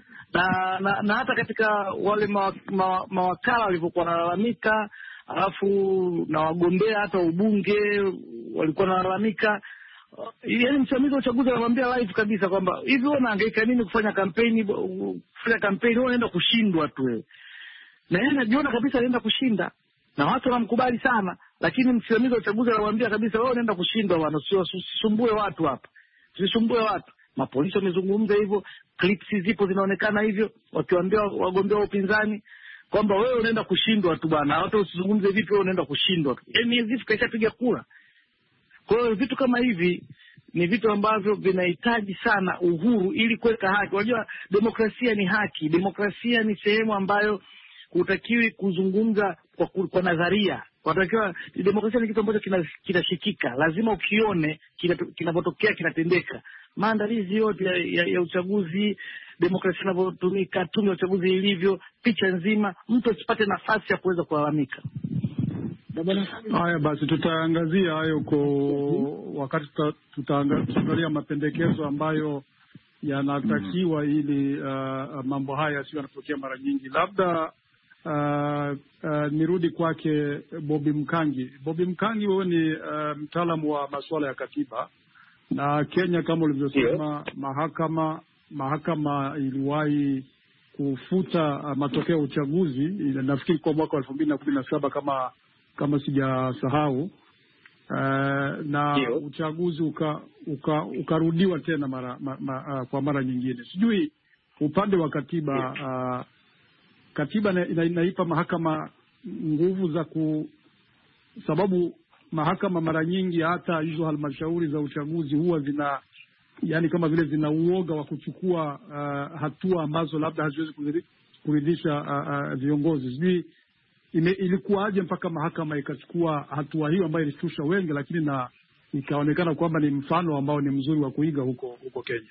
na hata katika wale mawakala walivyokuwa wanalalamika, alafu na wagombea hata ubunge walikuwa wanalalamika, yaani msimamizi wa uchaguzi anamwambia live kabisa kwamba hivi wewe unahangaika nini kufanya kampeni, wewe unaenda kushindwa tu wewe. Na yeye anajiona kabisa anaenda kushinda na watu wanamkubali sana, lakini msimamizi wa uchaguzi anamwambia kabisa wewe unaenda kushindwa bwana, usisumbue watu hapa. Usisumbue watu. Mapolisi wamezungumza hivyo, clips zipo zinaonekana hivyo, wakiwaambia wagombea wa upinzani kwamba wewe unaenda kushindwa tu bwana, hata usizungumze vipi wewe unaenda kushindwa tu. Yaani hivi kaishapiga kura. Kwa hiyo vitu kama hivi ni vitu ambavyo vinahitaji sana uhuru ili kuweka haki. Unajua demokrasia ni haki. Demokrasia ni sehemu ambayo hutakiwi kuzungumza kwa nadharia. Unatakiwa, demokrasia ni kitu ambacho kinashikika. Lazima ukione kinapotokea kinatendeka. Maandalizi yote ya uchaguzi, demokrasia inavyotumika, tume ya uchaguzi ilivyo, picha nzima, mtu asipate nafasi ya kuweza kulalamika. Haya basi, tutaangazia hayo kwa wakati tutaangalia mapendekezo ambayo yanatakiwa ili mambo haya sio yanatokea mara nyingi. Labda nirudi kwake Bobby Mkangi. Bobby Mkangi, wewe ni mtaalamu wa masuala ya katiba, na Kenya kama ulivyosema, mahakama iliwahi kufuta matokeo ya uchaguzi, nafikiri kwa mwaka wa 2017 kama sijasahau, na uchaguzi ukarudiwa tena kwa mara nyingine. Sijui upande wa katiba, katiba inaipa mahakama nguvu sababu mahakama mara nyingi hata hizo halmashauri za uchaguzi huwa yani kama vile zina uoga wa kuchukua hatua ambazo labda haziwezi kuridhisha viongozi. Sijui ilikuwaje mpaka mahakama ikachukua hatua hiyo ambayo ilishtusha wengi, lakini na ikaonekana kwamba ni mfano ambao ni mzuri wa kuiga huko Kenya.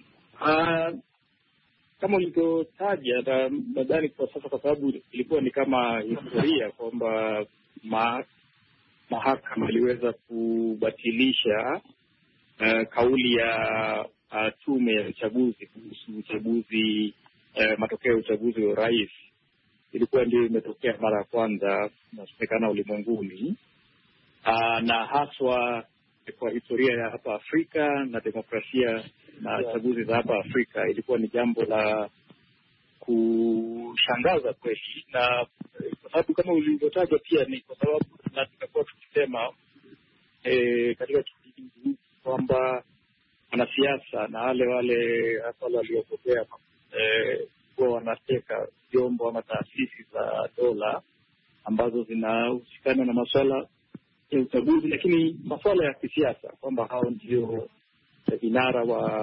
Kama ulivyotaja, nadhani kwa sasa, kwa sababu ilikuwa ni kama historia kwamba mahakama iliweza kubatilisha kauli ya tume ya uchaguzi kuhusu uchaguzi, matokeo ya uchaguzi wa urais. Ilikuwa ndio imetokea mara ya kwanza inasemekana ulimwenguni, na haswa kwa historia ya hapa Afrika na demokrasia na chaguzi za hapa Afrika. Ilikuwa ni jambo la kushangaza kweli, na kwa sababu kama ulivyotaja pia ni kwa sababu na tumekuwa tukisema katika kipindi hiki kwamba wanasiasa na wale hasa waliopokea kuwa wanateka vyombo ama taasisi za dola ambazo zinahusikana na masuala ya uchaguzi, lakini masuala ya kisiasa, kwamba hao ndio vinara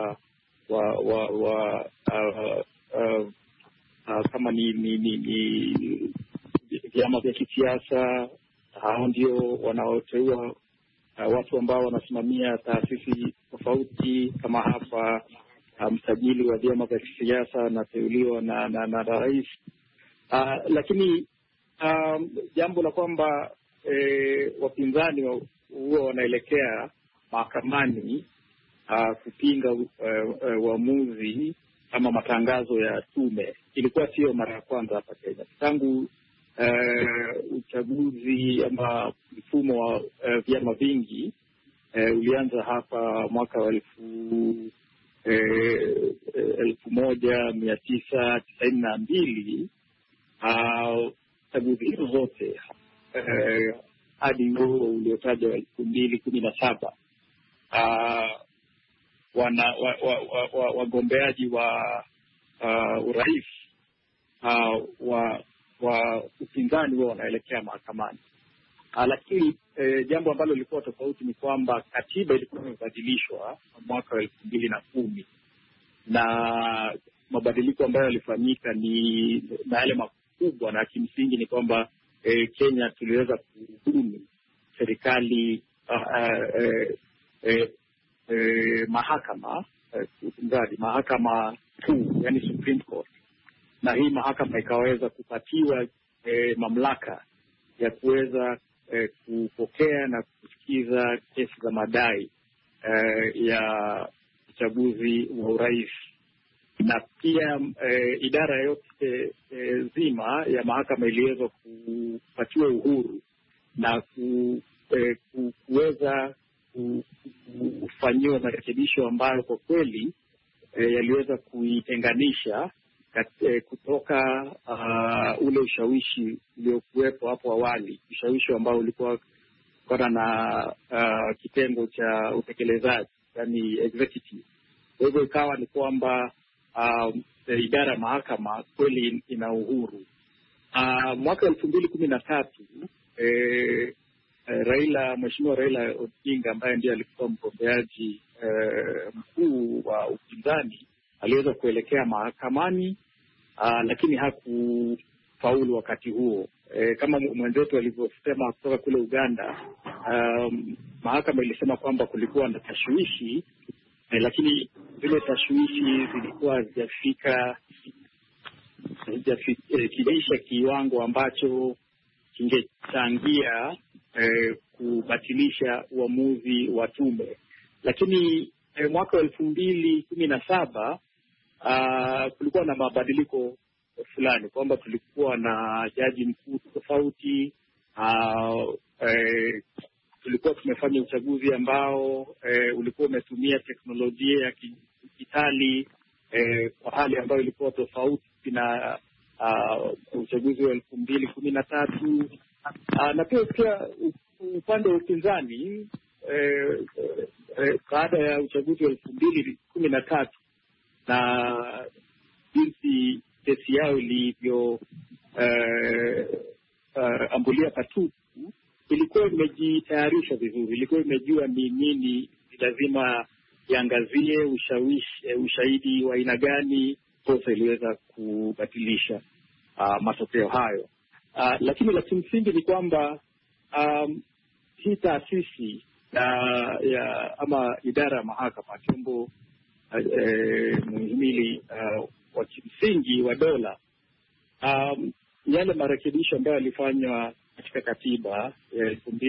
kama ni vyama vya kisiasa. Hao ndio wanaoteua watu ambao wanasimamia taasisi tofauti, kama hapa msajili wa vyama vya kisiasa anateuliwa na rais. Lakini jambo la kwamba wapinzani huwa wanaelekea mahakamani kupinga uamuzi ama matangazo ya tume, ilikuwa sio mara ya kwanza hapa Kenya. Tangu uchaguzi ama mfumo wa vyama vingi ulianza hapa mwaka wa 1992, chaguzi hizo zote hadi huo uliotaja wa 2017, wagombeaji wa urais wa upinzani wao wanaelekea mahakamani. Lakini jambo ambalo lilikuwa tofauti ni kwamba katiba ilikuwa imebadilishwa mwaka wa 2010, na mabadiliko ambayo yalifanyika ni na yale makubwa, na kimsingi ni kwamba Kenya tuliweza kubuni serikali mahakama kuu, yani Supreme Court, na hii mahakama ikaweza kupatiwa mamlaka ya kuweza kupokea na kusikiza kesi za madai ya uchaguzi wa urais. Na pia idara yote zima ya mahakama iliweza kupatiwa uhuru na kuweza kufanyiwa marekebisho ambayo kwa kweli yaliweza kuitenganisha kutoka ule ushawishi uliokuwepo hapo awali, ushawishi ambao ulikuwa kutokana na kitengo cha utekelezaji, yani executive. Kwa hivyo ikawa ni kwamba idara ya mahakama kweli ina uhuru. Mwaka 2013 Mheshimiwa Raila Odinga ambaye ndiye alikuwa mgombeaji mkuu wa upinzani aliweza kuelekea mahakamani, lakini hakufaulu wakati huo. Kama mwenzetu alivyosema kutoka kule Uganda, mahakama ilisema kwamba kulikuwa na tashwishi, lakini zile tashwishi zilikuwa hazijafikisha kiwango ambacho kingechangia kubatilisha uamuzi wa tume. Lakini mwaka wa 2017 kulikuwa na mabadiliko fulani, kwamba tulikuwa na jaji mkuu tofauti. Tulikuwa tumefanya uchaguzi ambao ulikuwa umetumia teknolojia ya kidijitali kwa hali ambayo ilikuwa tofauti na uchaguzi wa 2013. Na pia upande wa upinzani baada ya uchaguzi wa 2013 na jinsi kesi yao ilivyo ambulia patupu, ilikuwa imejitayarisha vizuri, ilikuwa imejua ni nini lazima iangazie, ushahidi wa aina gani kosa iliweza kubatilisha matokeo hayo. Lakini la kimsingi ni kwamba hii taasisi ama idara ya mahakama, chombo muhimili wa kimsingi wa dola, yale marekebisho ambayo yalifanywa katika katiba ya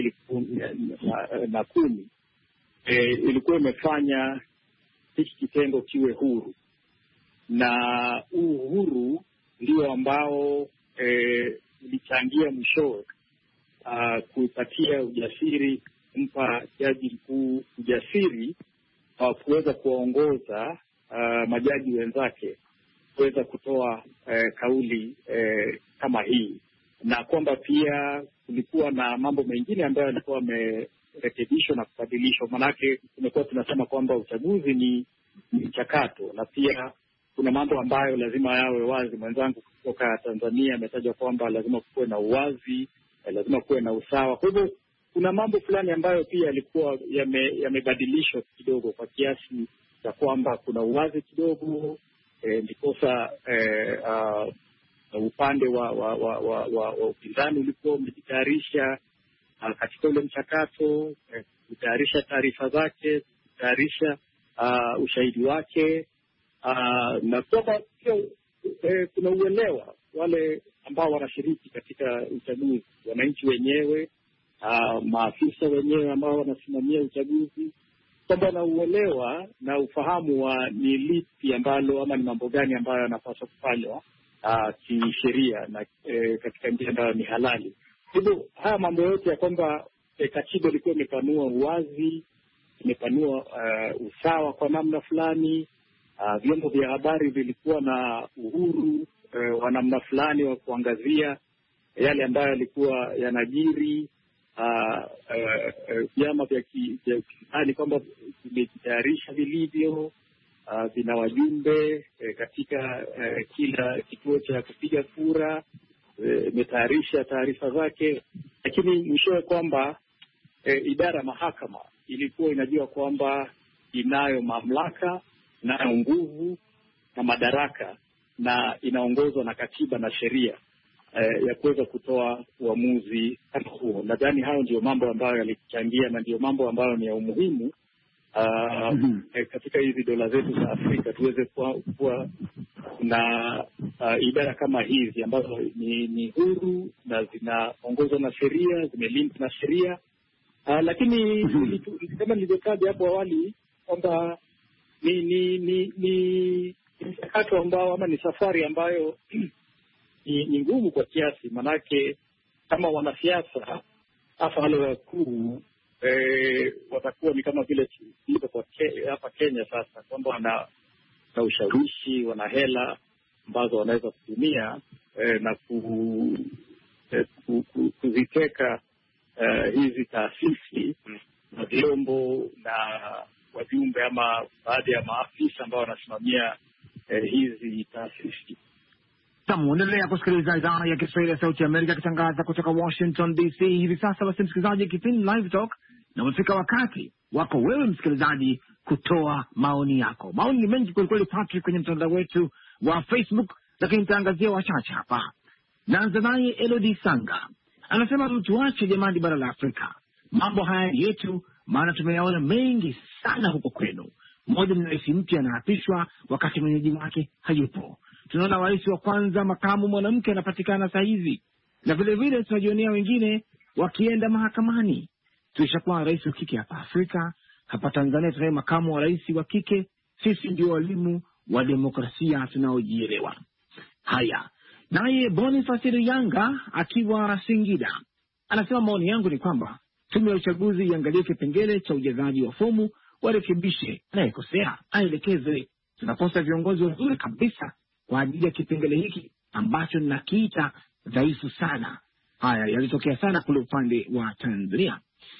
2010 ilikuwa imefanya hiki kitengo kiwe huru, na uhuru ndio ambao ulichangia mwishowe kuipatia ujasiri, kumpa jaji mkuu ujasiri wa kuweza kuwaongoza majaji wenzake kuweza kutoa kauli kama hii, na kwamba pia kulikuwa na mambo mengine ambayo yalikuwa yamerekebishwa na kubadilishwa. Manake tumekuwa tunasema kwamba uchaguzi ni mchakato, na pia kuna mambo ambayo lazima yawe wazi. Mwenzangu kutoka Tanzania ametaja kwamba lazima kuwe na uwazi, lazima kuwe na usawa. Kwa hivyo kuna mambo fulani ambayo pia yalikuwa yamebadilishwa kidogo, kwa kiasi cha kwamba kuna uwazi kidogo, ndiposa upande wa upinzani ulikuwa umejitayarisha katika ule mchakato, kutayarisha taarifa zake, kutayarisha ushahidi wake, na kwamba pia kuna uelewa wale ambao wanashiriki katika uchaguzi, wananchi wenyewe, maafisa wenyewe ambao wanasimamia uchaguzi, kwamba wanauelewa na ufahamu wa ni lipi ambalo ama ni mambo gani ambayo yanapaswa kufanywa kisheria na katika njia ambayo ni halali. Hivyo haya mambo yote ya kwamba katiba ilikuwa imepanua uwazi, imepanua usawa kwa namna fulani, vyombo vya habari vilikuwa na uhuru wa namna fulani wa kuangazia yale ambayo yalikuwa yanajiri, vyama vya kijamii kwamba vimejitayarisha vilivyo, vina wajumbe katika kila kituo cha kupiga kura, imetayarisha taarifa zake. Lakini mwishowe kwamba idara ya mahakama ilikuwa inajua kwamba inayo mamlaka, inayo nguvu na madaraka, na inaongozwa na katiba na sheria. ya kuweza kutoa uamuzi kama huo. Nadhani hayo ndio mambo ambayo yalichangia na ndio mambo ambayo ni ya umuhimu katika hizi dola zetu za Afrika tuweze kuwa na idara kama hizi ambazo ni huru na zinaongozwa na sheria, zimelindwa na sheria. Lakini kama nilivyotaja hapo awali kwamba ni mchakato ambao ama ni safari ambayo ni ngumu kwa kiasi, manake kama wanasiasa hasa wale wakuu watakuwa ni kama vile hapa Kenya sasa, kwamba wana ushawishi, wana hela ambazo wanaweza kutumia na kuziteka hizi taasisi na vyombo na wajumbe ama baadhi ya maafisa ambao wanasimamia hizi taasisi. Endelea kusikiliza idhaa ya Kiswahili ya Sauti ya Amerika ikitangaza kutoka Washington DC hivi sasa. Basi msikilizaji, kipindi Live Talk na umefika wakati wako wewe msikilizaji kutoa maoni yako. Maoni ni mengi kweli Patrick kwenye mtandao wetu wa Facebook, lakini nitaangazia wachache hapa. Naanza naye Elodie Sanga. Anasema tuache jamani bara la Afrika. Mambo haya yetu maana tumeyaona mengi sana huko kwenu. Mmoja ni rais mpya anaapishwa wakati mwenyeji wake hayupo. Tunaona rais wa kwanza makamu mwanamke anapatikana saa hizi. Na vile vile tunajionea wengine wakienda mahakamani. Tulishakuwa rais wa kike hapa Afrika, hapa Tanzania tunaye makamu wa rais wa kike. Sisi ndio walimu wa demokrasia tunaojielewa. Haya, naye Boniface Yanga akiwa Singida anasema maoni yangu ni kwamba tume ya uchaguzi iangalie kipengele cha ujazaji wa fomu, warekebishe, anayekosea aelekezwe. Tunakosa viongozi wazuri kabisa kwa ajili ya kipengele hiki ambacho ninakiita dhaifu sana. Haya yalitokea sana kule upande wa Tanzania.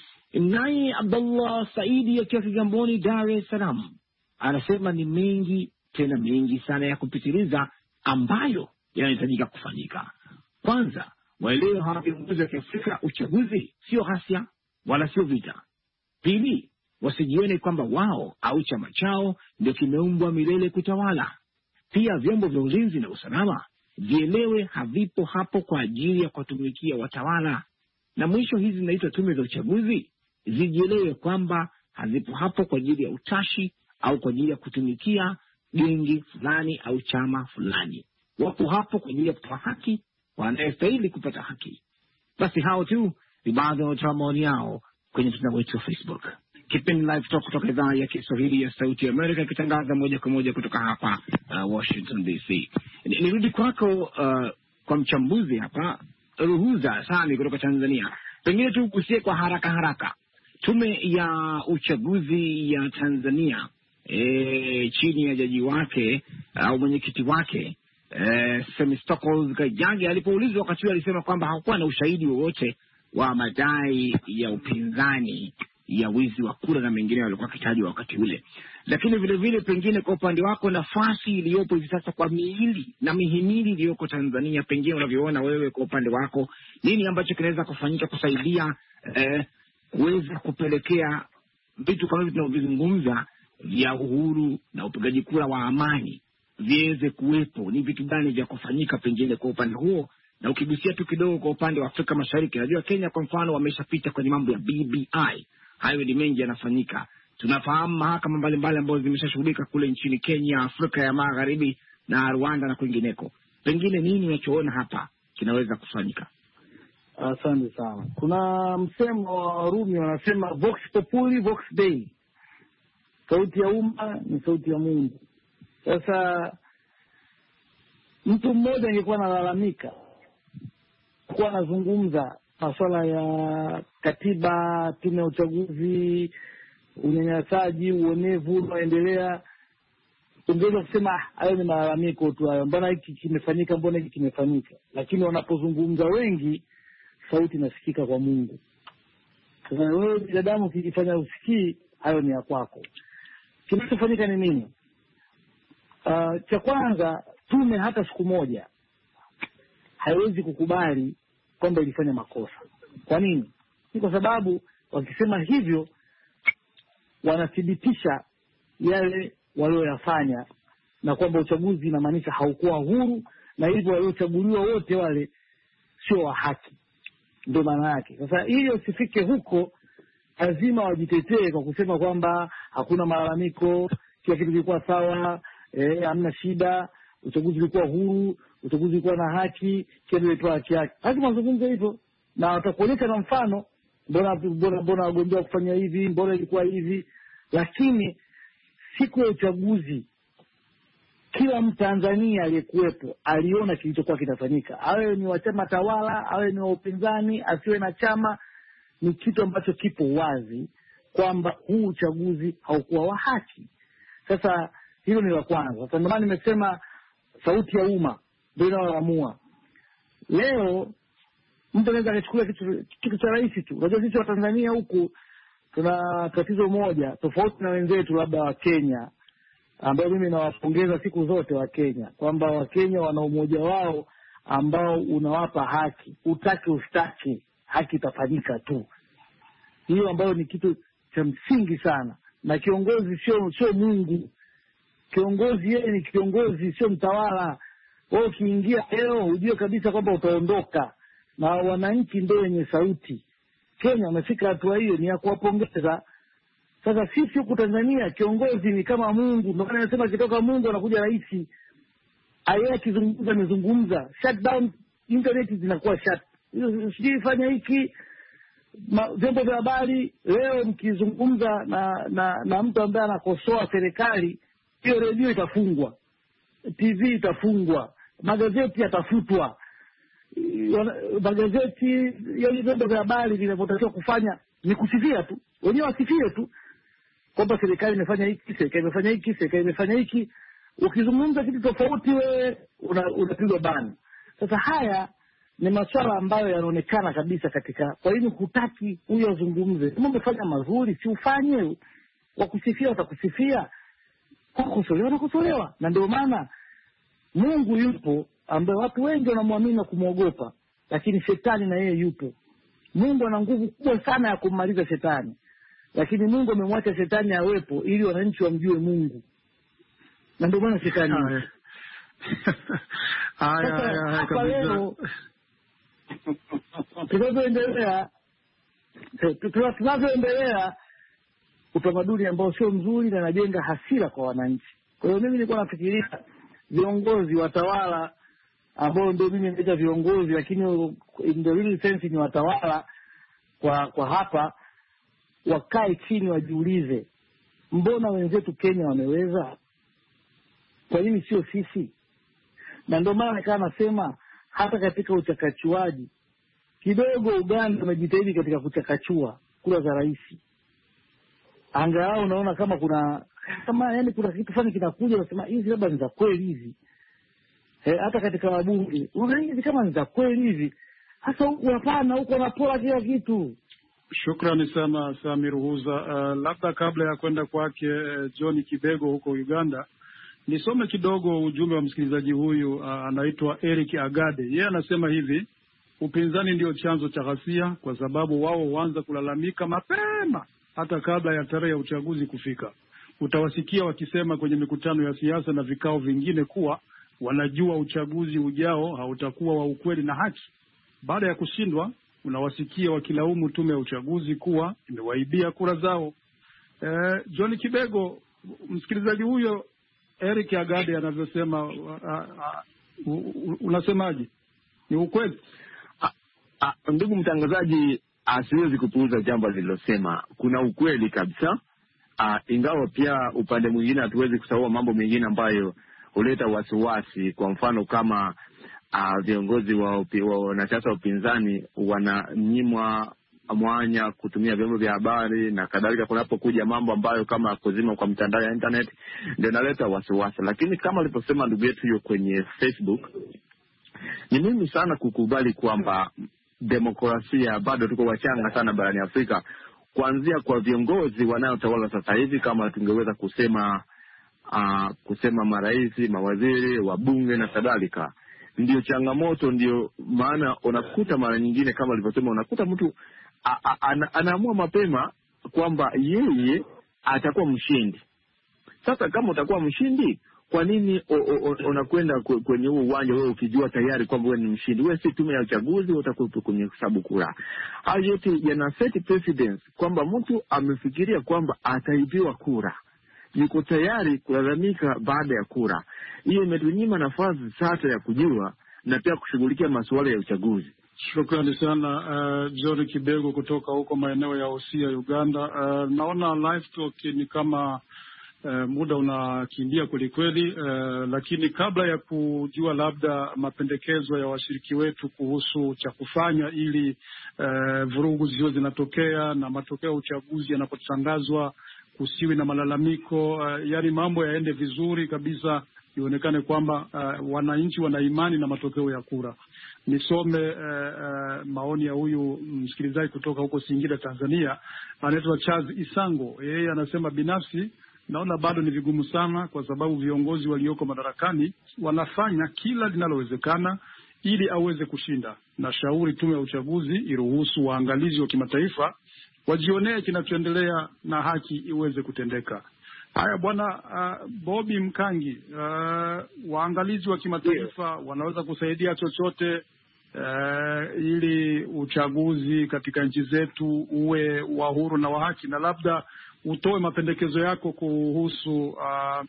Naye Abdullah Saidi akiwa Kigamboni, Dar es Salaam anasema ni mengi, tena mengi sana ya kupitiliza ambayo yanahitajika kufanyika. Kwanza, waelewe hawa viongozi wa Kiafrika uchaguzi sio ghasia wala sio vita. Pili, wasijione kwamba wao au chama chao ndio kimeumbwa milele kutawala. Pia vyombo vya ulinzi na usalama vielewe havipo hapo kwa ajili ya kuwatumikia watawala. Na mwisho, hizi zinaitwa tume za uchaguzi, zijielewe kwamba hazipo hapo kwa ajili ya utashi au kwa ajili ya kutumikia gengi fulani au chama fulani. Wapo hapo kwa ajili ya kutoa haki kwa anayestahili kupata haki. Basi hao tu ni baadhi ya watoa maoni yao kwenye mtandao wetu wa Facebook. Kipindi Live Talk kutoka idhaa ya Kiswahili ya Sauti ya Amerika ikitangaza moja kwa moja kutoka hapa Washington DC. Nirudi kwako kwa mchambuzi hapa Ruhuza Sami kutoka Tanzania. Pengine tu kusie kwa haraka. Tume ya uchaguzi ya Tanzania chini ya jaji wake au mwenyekiti wake Semistocles Kajage alipoulizwa wakati huo alisema kwamba hakuwa na ushahidi wowote wa madai ya upinzani ya wizi wa kura na mengine walikuwa kitajwa wakati ule. Lakini vile vile pengine kwa upande wako nafasi iliyopo hivi sasa kwa miili na mihimili iliyoko Tanzania, pengine unavyoona wewe kwa upande wako, nini ambacho kinaweza kufanyika kusaidia kuweza kupelekea vitu kama hivi tunavyozungumza vya uhuru na upigaji kura wa amani viweze kuwepo? Ni vitu gani vya kufanyika pengine kwa upande huo? Na ukigusia tu kidogo kwa upande wa Afrika Mashariki, najua Kenya kwa mfano wameshapita kwenye mambo ya BBI. Hayo ni mengi yanafanyika. Tunafahamu mahakama mbalimbali ambazo zimeshashughulika kule nchini Kenya, Afrika ya Magharibi na Rwanda na kwingineko. Pengine nini unachoona hapa kinaweza kufanyika? Asante sana. Kuna msemo wa Warumi wanasema vox populi vox dei. Sauti ya umma ni sauti ya Mungu. Sasa mtu mmoja angekuwa analalamika, kwa anazungumza masuala ya katiba, tume ya uchaguzi, unyanyasaji, uonevu unaendelea, ungeweza kusema hayo ni malalamiko tu hayo, mbona hiki kimefanyika, mbona hiki kimefanyika. Lakini wanapozungumza wengi, sauti inasikika kwa Mungu. Sasa wewe binadamu ukijifanya usikii, hayo ni ya kwako. Kinachofanyika ni nini? Cha kwanza, tume hata siku moja haiwezi kukubali kwamba ilifanya makosa. Kwa nini? Ni kwa sababu wakisema hivyo wanathibitisha yale walioyafanya, na kwamba uchaguzi inamaanisha haukuwa huru, na hivyo waliochaguliwa wote wale sio wa haki, ndio maana yake. Sasa ili usifike huko, lazima wajitetee kwa kusema kwamba hakuna malalamiko, kila kitu kilikuwa sawa, hamna shida, uchaguzi ulikuwa huru, uchaguzi ulikuwa na haki, kila mtu alipewa haki yake. Lazima wazungumze hivyo na watakuonyesha na mfano, mbona wagombea kufanya hivi, mbona ilikuwa hivi. Lakini siku ya uchaguzi kila Mtanzania aliyekuwepo aliona kilichokuwa kinafanyika, awe ni wa chama tawala, awe ni wa upinzani, asiwe na chama. Ni kitu ambacho kipo wazi kwamba huu uchaguzi haukuwa wa haki. Sasa hilo ni la kwanza. Sasa ndio maana nimesema sauti ya umma ndio inayoamua. Leo mtu anaweza kuchukua kitu cha rahisi tu. Unajua sisi wa Tanzania huku tuna tatizo moja tofauti na wenzetu labda wa Kenya, ambao mimi nawapongeza siku zote wa Kenya, kwamba wa Kenya wana umoja wao ambao unawapa haki. Utaki ustaki, haki itafanyika tu. Hiyo ambayo ni kitu cha msingi sana. Na kiongozi sio Mungu. Kiongozi yeye ni kiongozi, sio mtawala. Wewe ukiingia leo ujue kabisa kwamba utaondoka, na wananchi ndio wenye sauti. Kenya wamefika hatua hiyo, ni ya kuwapongeza. Sasa sisi huku Tanzania kiongozi ni kama Mungu. Ndio maana nasema kitoka Mungu anakuja rais. Yeye akizungumza amezungumza. Shut down internet zinakuwa shut. Sijui fanya hiki. Vyombo vya habari leo mkizungumza na mtu ambaye anakosoa serikali, hiyo redio itafungwa, TV itafungwa, magazeti yatafutwa. Magazeti yale vyombo vya habari vinavyotakiwa kufanya ni kusifia tu, wenyewe wasifie tu kwamba serikali imefanya hiki, serikali imefanya hiki, serikali imefanya hiki. Ukizungumza kitu tofauti wewe unapigwa bani. Sasa haya ni masuala ambayo yanaonekana kabisa katika. Kwa hiyo hutaki huyo azungumze. Kama umefanya mazuri si ufanye. Wakusifia watakusifia, kukosolewa na kukosolewa. Na ndio maana Mungu yupo ambaye watu wengi wanamwamini na kumwogopa, lakini shetani na yeye yupo. Mungu ana nguvu kubwa sana ya kummaliza shetani, lakini Mungu amemwacha shetani awepo ili wananchi wamjue Mungu. Na ndio maana shetani hapa leo tunavyoendelea utamaduni ambao sio mzuri na najenga hasira kwa wananchi. Kwa hiyo mimi nilikuwa nafikiria viongozi watawala ambao ndio mimi naita viongozi, lakini in the real sense ni watawala kwa hapa, wakae chini wajiulize, mbona wenzetu Kenya wameweza? Kwa nini sio sisi? Na ndio maana nikaa nasema hata katika uchakachuaji kidogo Uganda wamejitahidi katika kuchakachua kura za rais. Angalau unaona kama kuna kitu fulani kinakuja, unasema hizi labda ni za kweli hizi. Hata katika wabunge unaona hizi kama ni za kweli hizi. Hasa huko hapana, huko wanapora kila kitu. Shukrani sana Samir Huza. Labda kabla ya kwenda kwake John Kibego huko Uganda, nisome kidogo ujumbe wa msikilizaji huyu. Anaitwa Eric Agade. Yeye anasema hivi: upinzani ndio chanzo cha ghasia kwa sababu wao huanza kulalamika mapema hata kabla ya tarehe ya uchaguzi kufika. Utawasikia wakisema kwenye mikutano ya siasa na vikao vingine kuwa wanajua uchaguzi ujao hautakuwa wa ukweli na haki. Baada ya kushindwa, unawasikia wakilaumu tume ya uchaguzi kuwa imewaibia kura zao. John Kibego, msikilizaji huyo Eric Agade anavyosema, unasemaje? Ni ukweli? Ndugu mtangazaji, siwezi kupuuza jambo alilosema. Kuna ukweli kabisa. Ingawa pia upande mwingine hatuwezi kusahau mambo mengine ambayo huleta wasiwasi. Kwa mfano kama viongozi wa wanasiasa wa upinzani wananyimwa mwanya kutumia vyombo vya habari na kadhalika, kunapokuja mambo ambayo kama kuzima kwa mitandao ya internet, ndio inaleta wasiwasi. Lakini kama aliposema ndugu yetu hiyo kwenye Facebook, ni muhimu sana kukubali kwamba demokrasia bado tuko wachanga sana barani Afrika, kuanzia kwa viongozi wanaotawala sasa hivi. Kama tungeweza kusema marais, mawaziri, wabunge na kadhalika, ndio changamoto. Ndio maana unakuta mara nyingine kama alivyosema, unakuta mtu anaamua mapema kwamba yeye atakuwa mshindi. Sasa kama utakuwa mshindi, kwa nini unakwenda kwenye huo uwanja wewe ukijua tayari kwamba wewe ni mshindi? Wewe si tume ya uchaguzi, utakuwa kwenye hesabu kura. Hayo yote yana set precedence kwamba mtu amefikiria kwamba ataibiwa kura, yuko tayari kulalamika baada ya kura. Hiyo imetunyima nafasi sasa ya kujua na pia kushughulikia masuala ya uchaguzi. Shukrani sana John Kibego kutoka huko maeneo ya Osia, Uganda. Naona live talk ni kama muda unakimbia kwelikweli, lakini kabla ya kujua labda mapendekezo ya washiriki wetu kuhusu cha kufanya ili vurugu zio zinatokea na matokeo ya uchaguzi yanapotangazwa kusiwi na malalamiko, yani mambo yaende vizuri kabisa, ionekane kwamba wananchi wana imani na matokeo ya kura. Nisome maoni ya huyu msikilizaji kutoka huko Singida, Tanzania. Anaitwa Charles Isango. Yeye anasema, binafsi naona bado ni vigumu sana kwa sababu viongozi walioko madarakani wanafanya kila linalowezekana ili aweze kushinda. Na shauri tume ya uchaguzi iruhusu waangalizi wa kimataifa wajionee kinachoendelea na haki iweze kutendeka. Haya bwana Bobby Mkangi, waangalizi wa kimataifa wanaweza kusaidia chochote ili uchaguzi katika nchi zetu uwe wa huru na wa haki? Na labda utoe mapendekezo yako kuhusu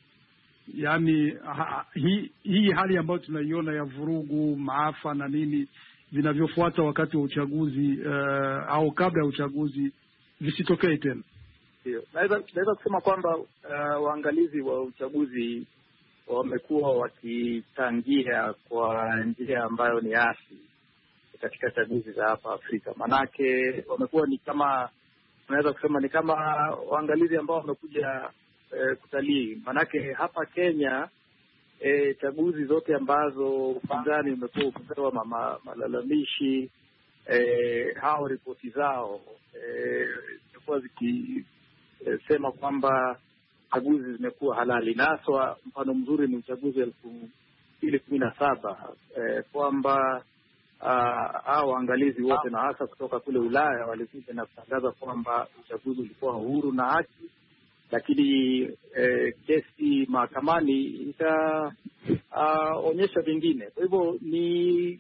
hii hali ambayo tunaiona ya vurugu, maafa na nini vinavyofuata wakati wa uchaguzi au kabla ya uchaguzi visitokee tena. Ndio, naweza kusema kwamba waangalizi wa uchaguzi wamekuwa wakichangia kwa njia ambayo ni asi katika chaguzi za hapa Afrika. Manake wamekuwa ni kama, unaweza kusema ni kama waangalizi ambao wamekuja kutalii. Manake hapa Kenya chaguzi zote ambazo upinzani umekuwa ukipewa malalamishi, hao ripoti zao zimekuwa zikisema kwamba chaguzi zimekuwa halali. Naswa mfano mzuri ni uchaguzi 2017 kwamba hao waangalizi wote na hasa kutoka kule Ulaya walikuja na kutangaza kwamba uchaguzi ulikuwa huru na haki, lakini kesi mahakamani itaonyesha vingine. Kwa hivyo ni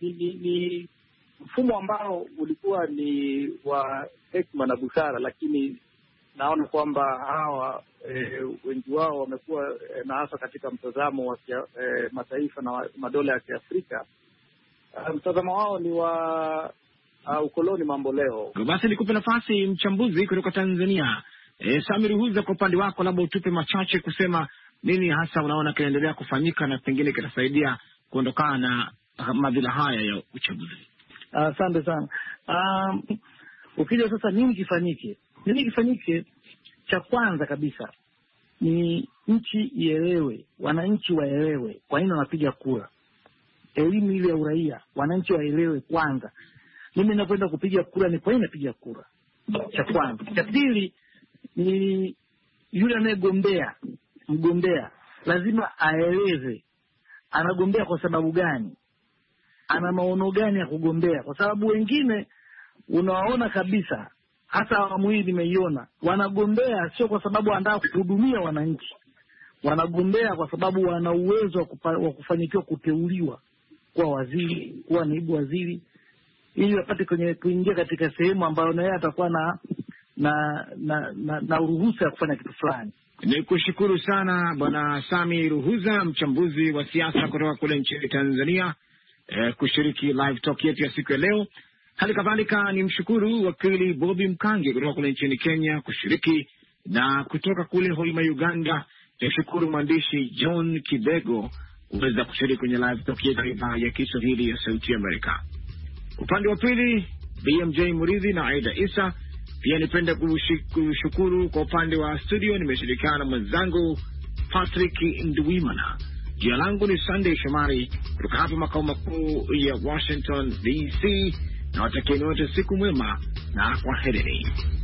mfumo ambao ulikuwa ni wa hekima na busara, lakini naona kwamba hawa wengi wao wamekuwa na hasa katika mtazamo wa mataifa na madola ya Kiafrika, mtazamo wao ni wa ukoloni mambo leo. Basi nikupe nafasi mchambuzi kutoka Tanzania, Sami Ruhuza, kwa upande wako labda utupe machache kusema nini hasa unaona kinaendelea kufanyika na pengine kitasaidia kuondokana na madhila haya ya uchaguzi. Asante sana. Ukija sasa nini kifanyike? Cha kwanza kabisa ni nchi ielewe, wananchi waelewe kwa nini wanapiga kura. Elimu ile ya uraia, wananchi waelewe kwanza. Mimi ninapoenda kupiga kura ni kwa nini napiga kura? Cha kwanza. Cha pili ni yule mgombea lazima aeleze anagombea kwa sababu gani, ana maono gani ya kugombea, kwa sababu wengine unawaona kabisa, hata awamu hii nimeiona, wanagombea sio kwa sababu wanataka kuhudumia wananchi, wanagombea kwa sababu wana uwezo wa kufanikiwa kuteuliwa kuwa waziri, kuwa naibu waziri, ili wapate kuingia katika sehemu ambayo naye atakuwa na uruhusa ya kufanya kitu fulani. Nikushukuru sana Bwana Sami Ruhuza, mchambuzi wa siasa kutoka kule nchini Tanzania, kushiriki live talk yetu ya siku ya leo. Hali kadhalika ni mshukuru wakili Bobby Mkangi kutoka kule nchini Kenya kushiriki, na kutoka kule Hoima, Uganda nishukuru mwandishi John Kibego kuweza kushiriki kwenye live talk yetu ya Kiswahili ya Sauti ya Amerika. Upande wa pili BMJ Muridhi na Aida Isa. Pia nipenda kushukuru kwa upande wa studio, nimeshirikiana na mwenzangu Patrick Ndwimana. Jina langu ni Sunday Shomari kutoka hapa makao makuu ya Washington DC, na watakieni wote siku mwema na kwaherini.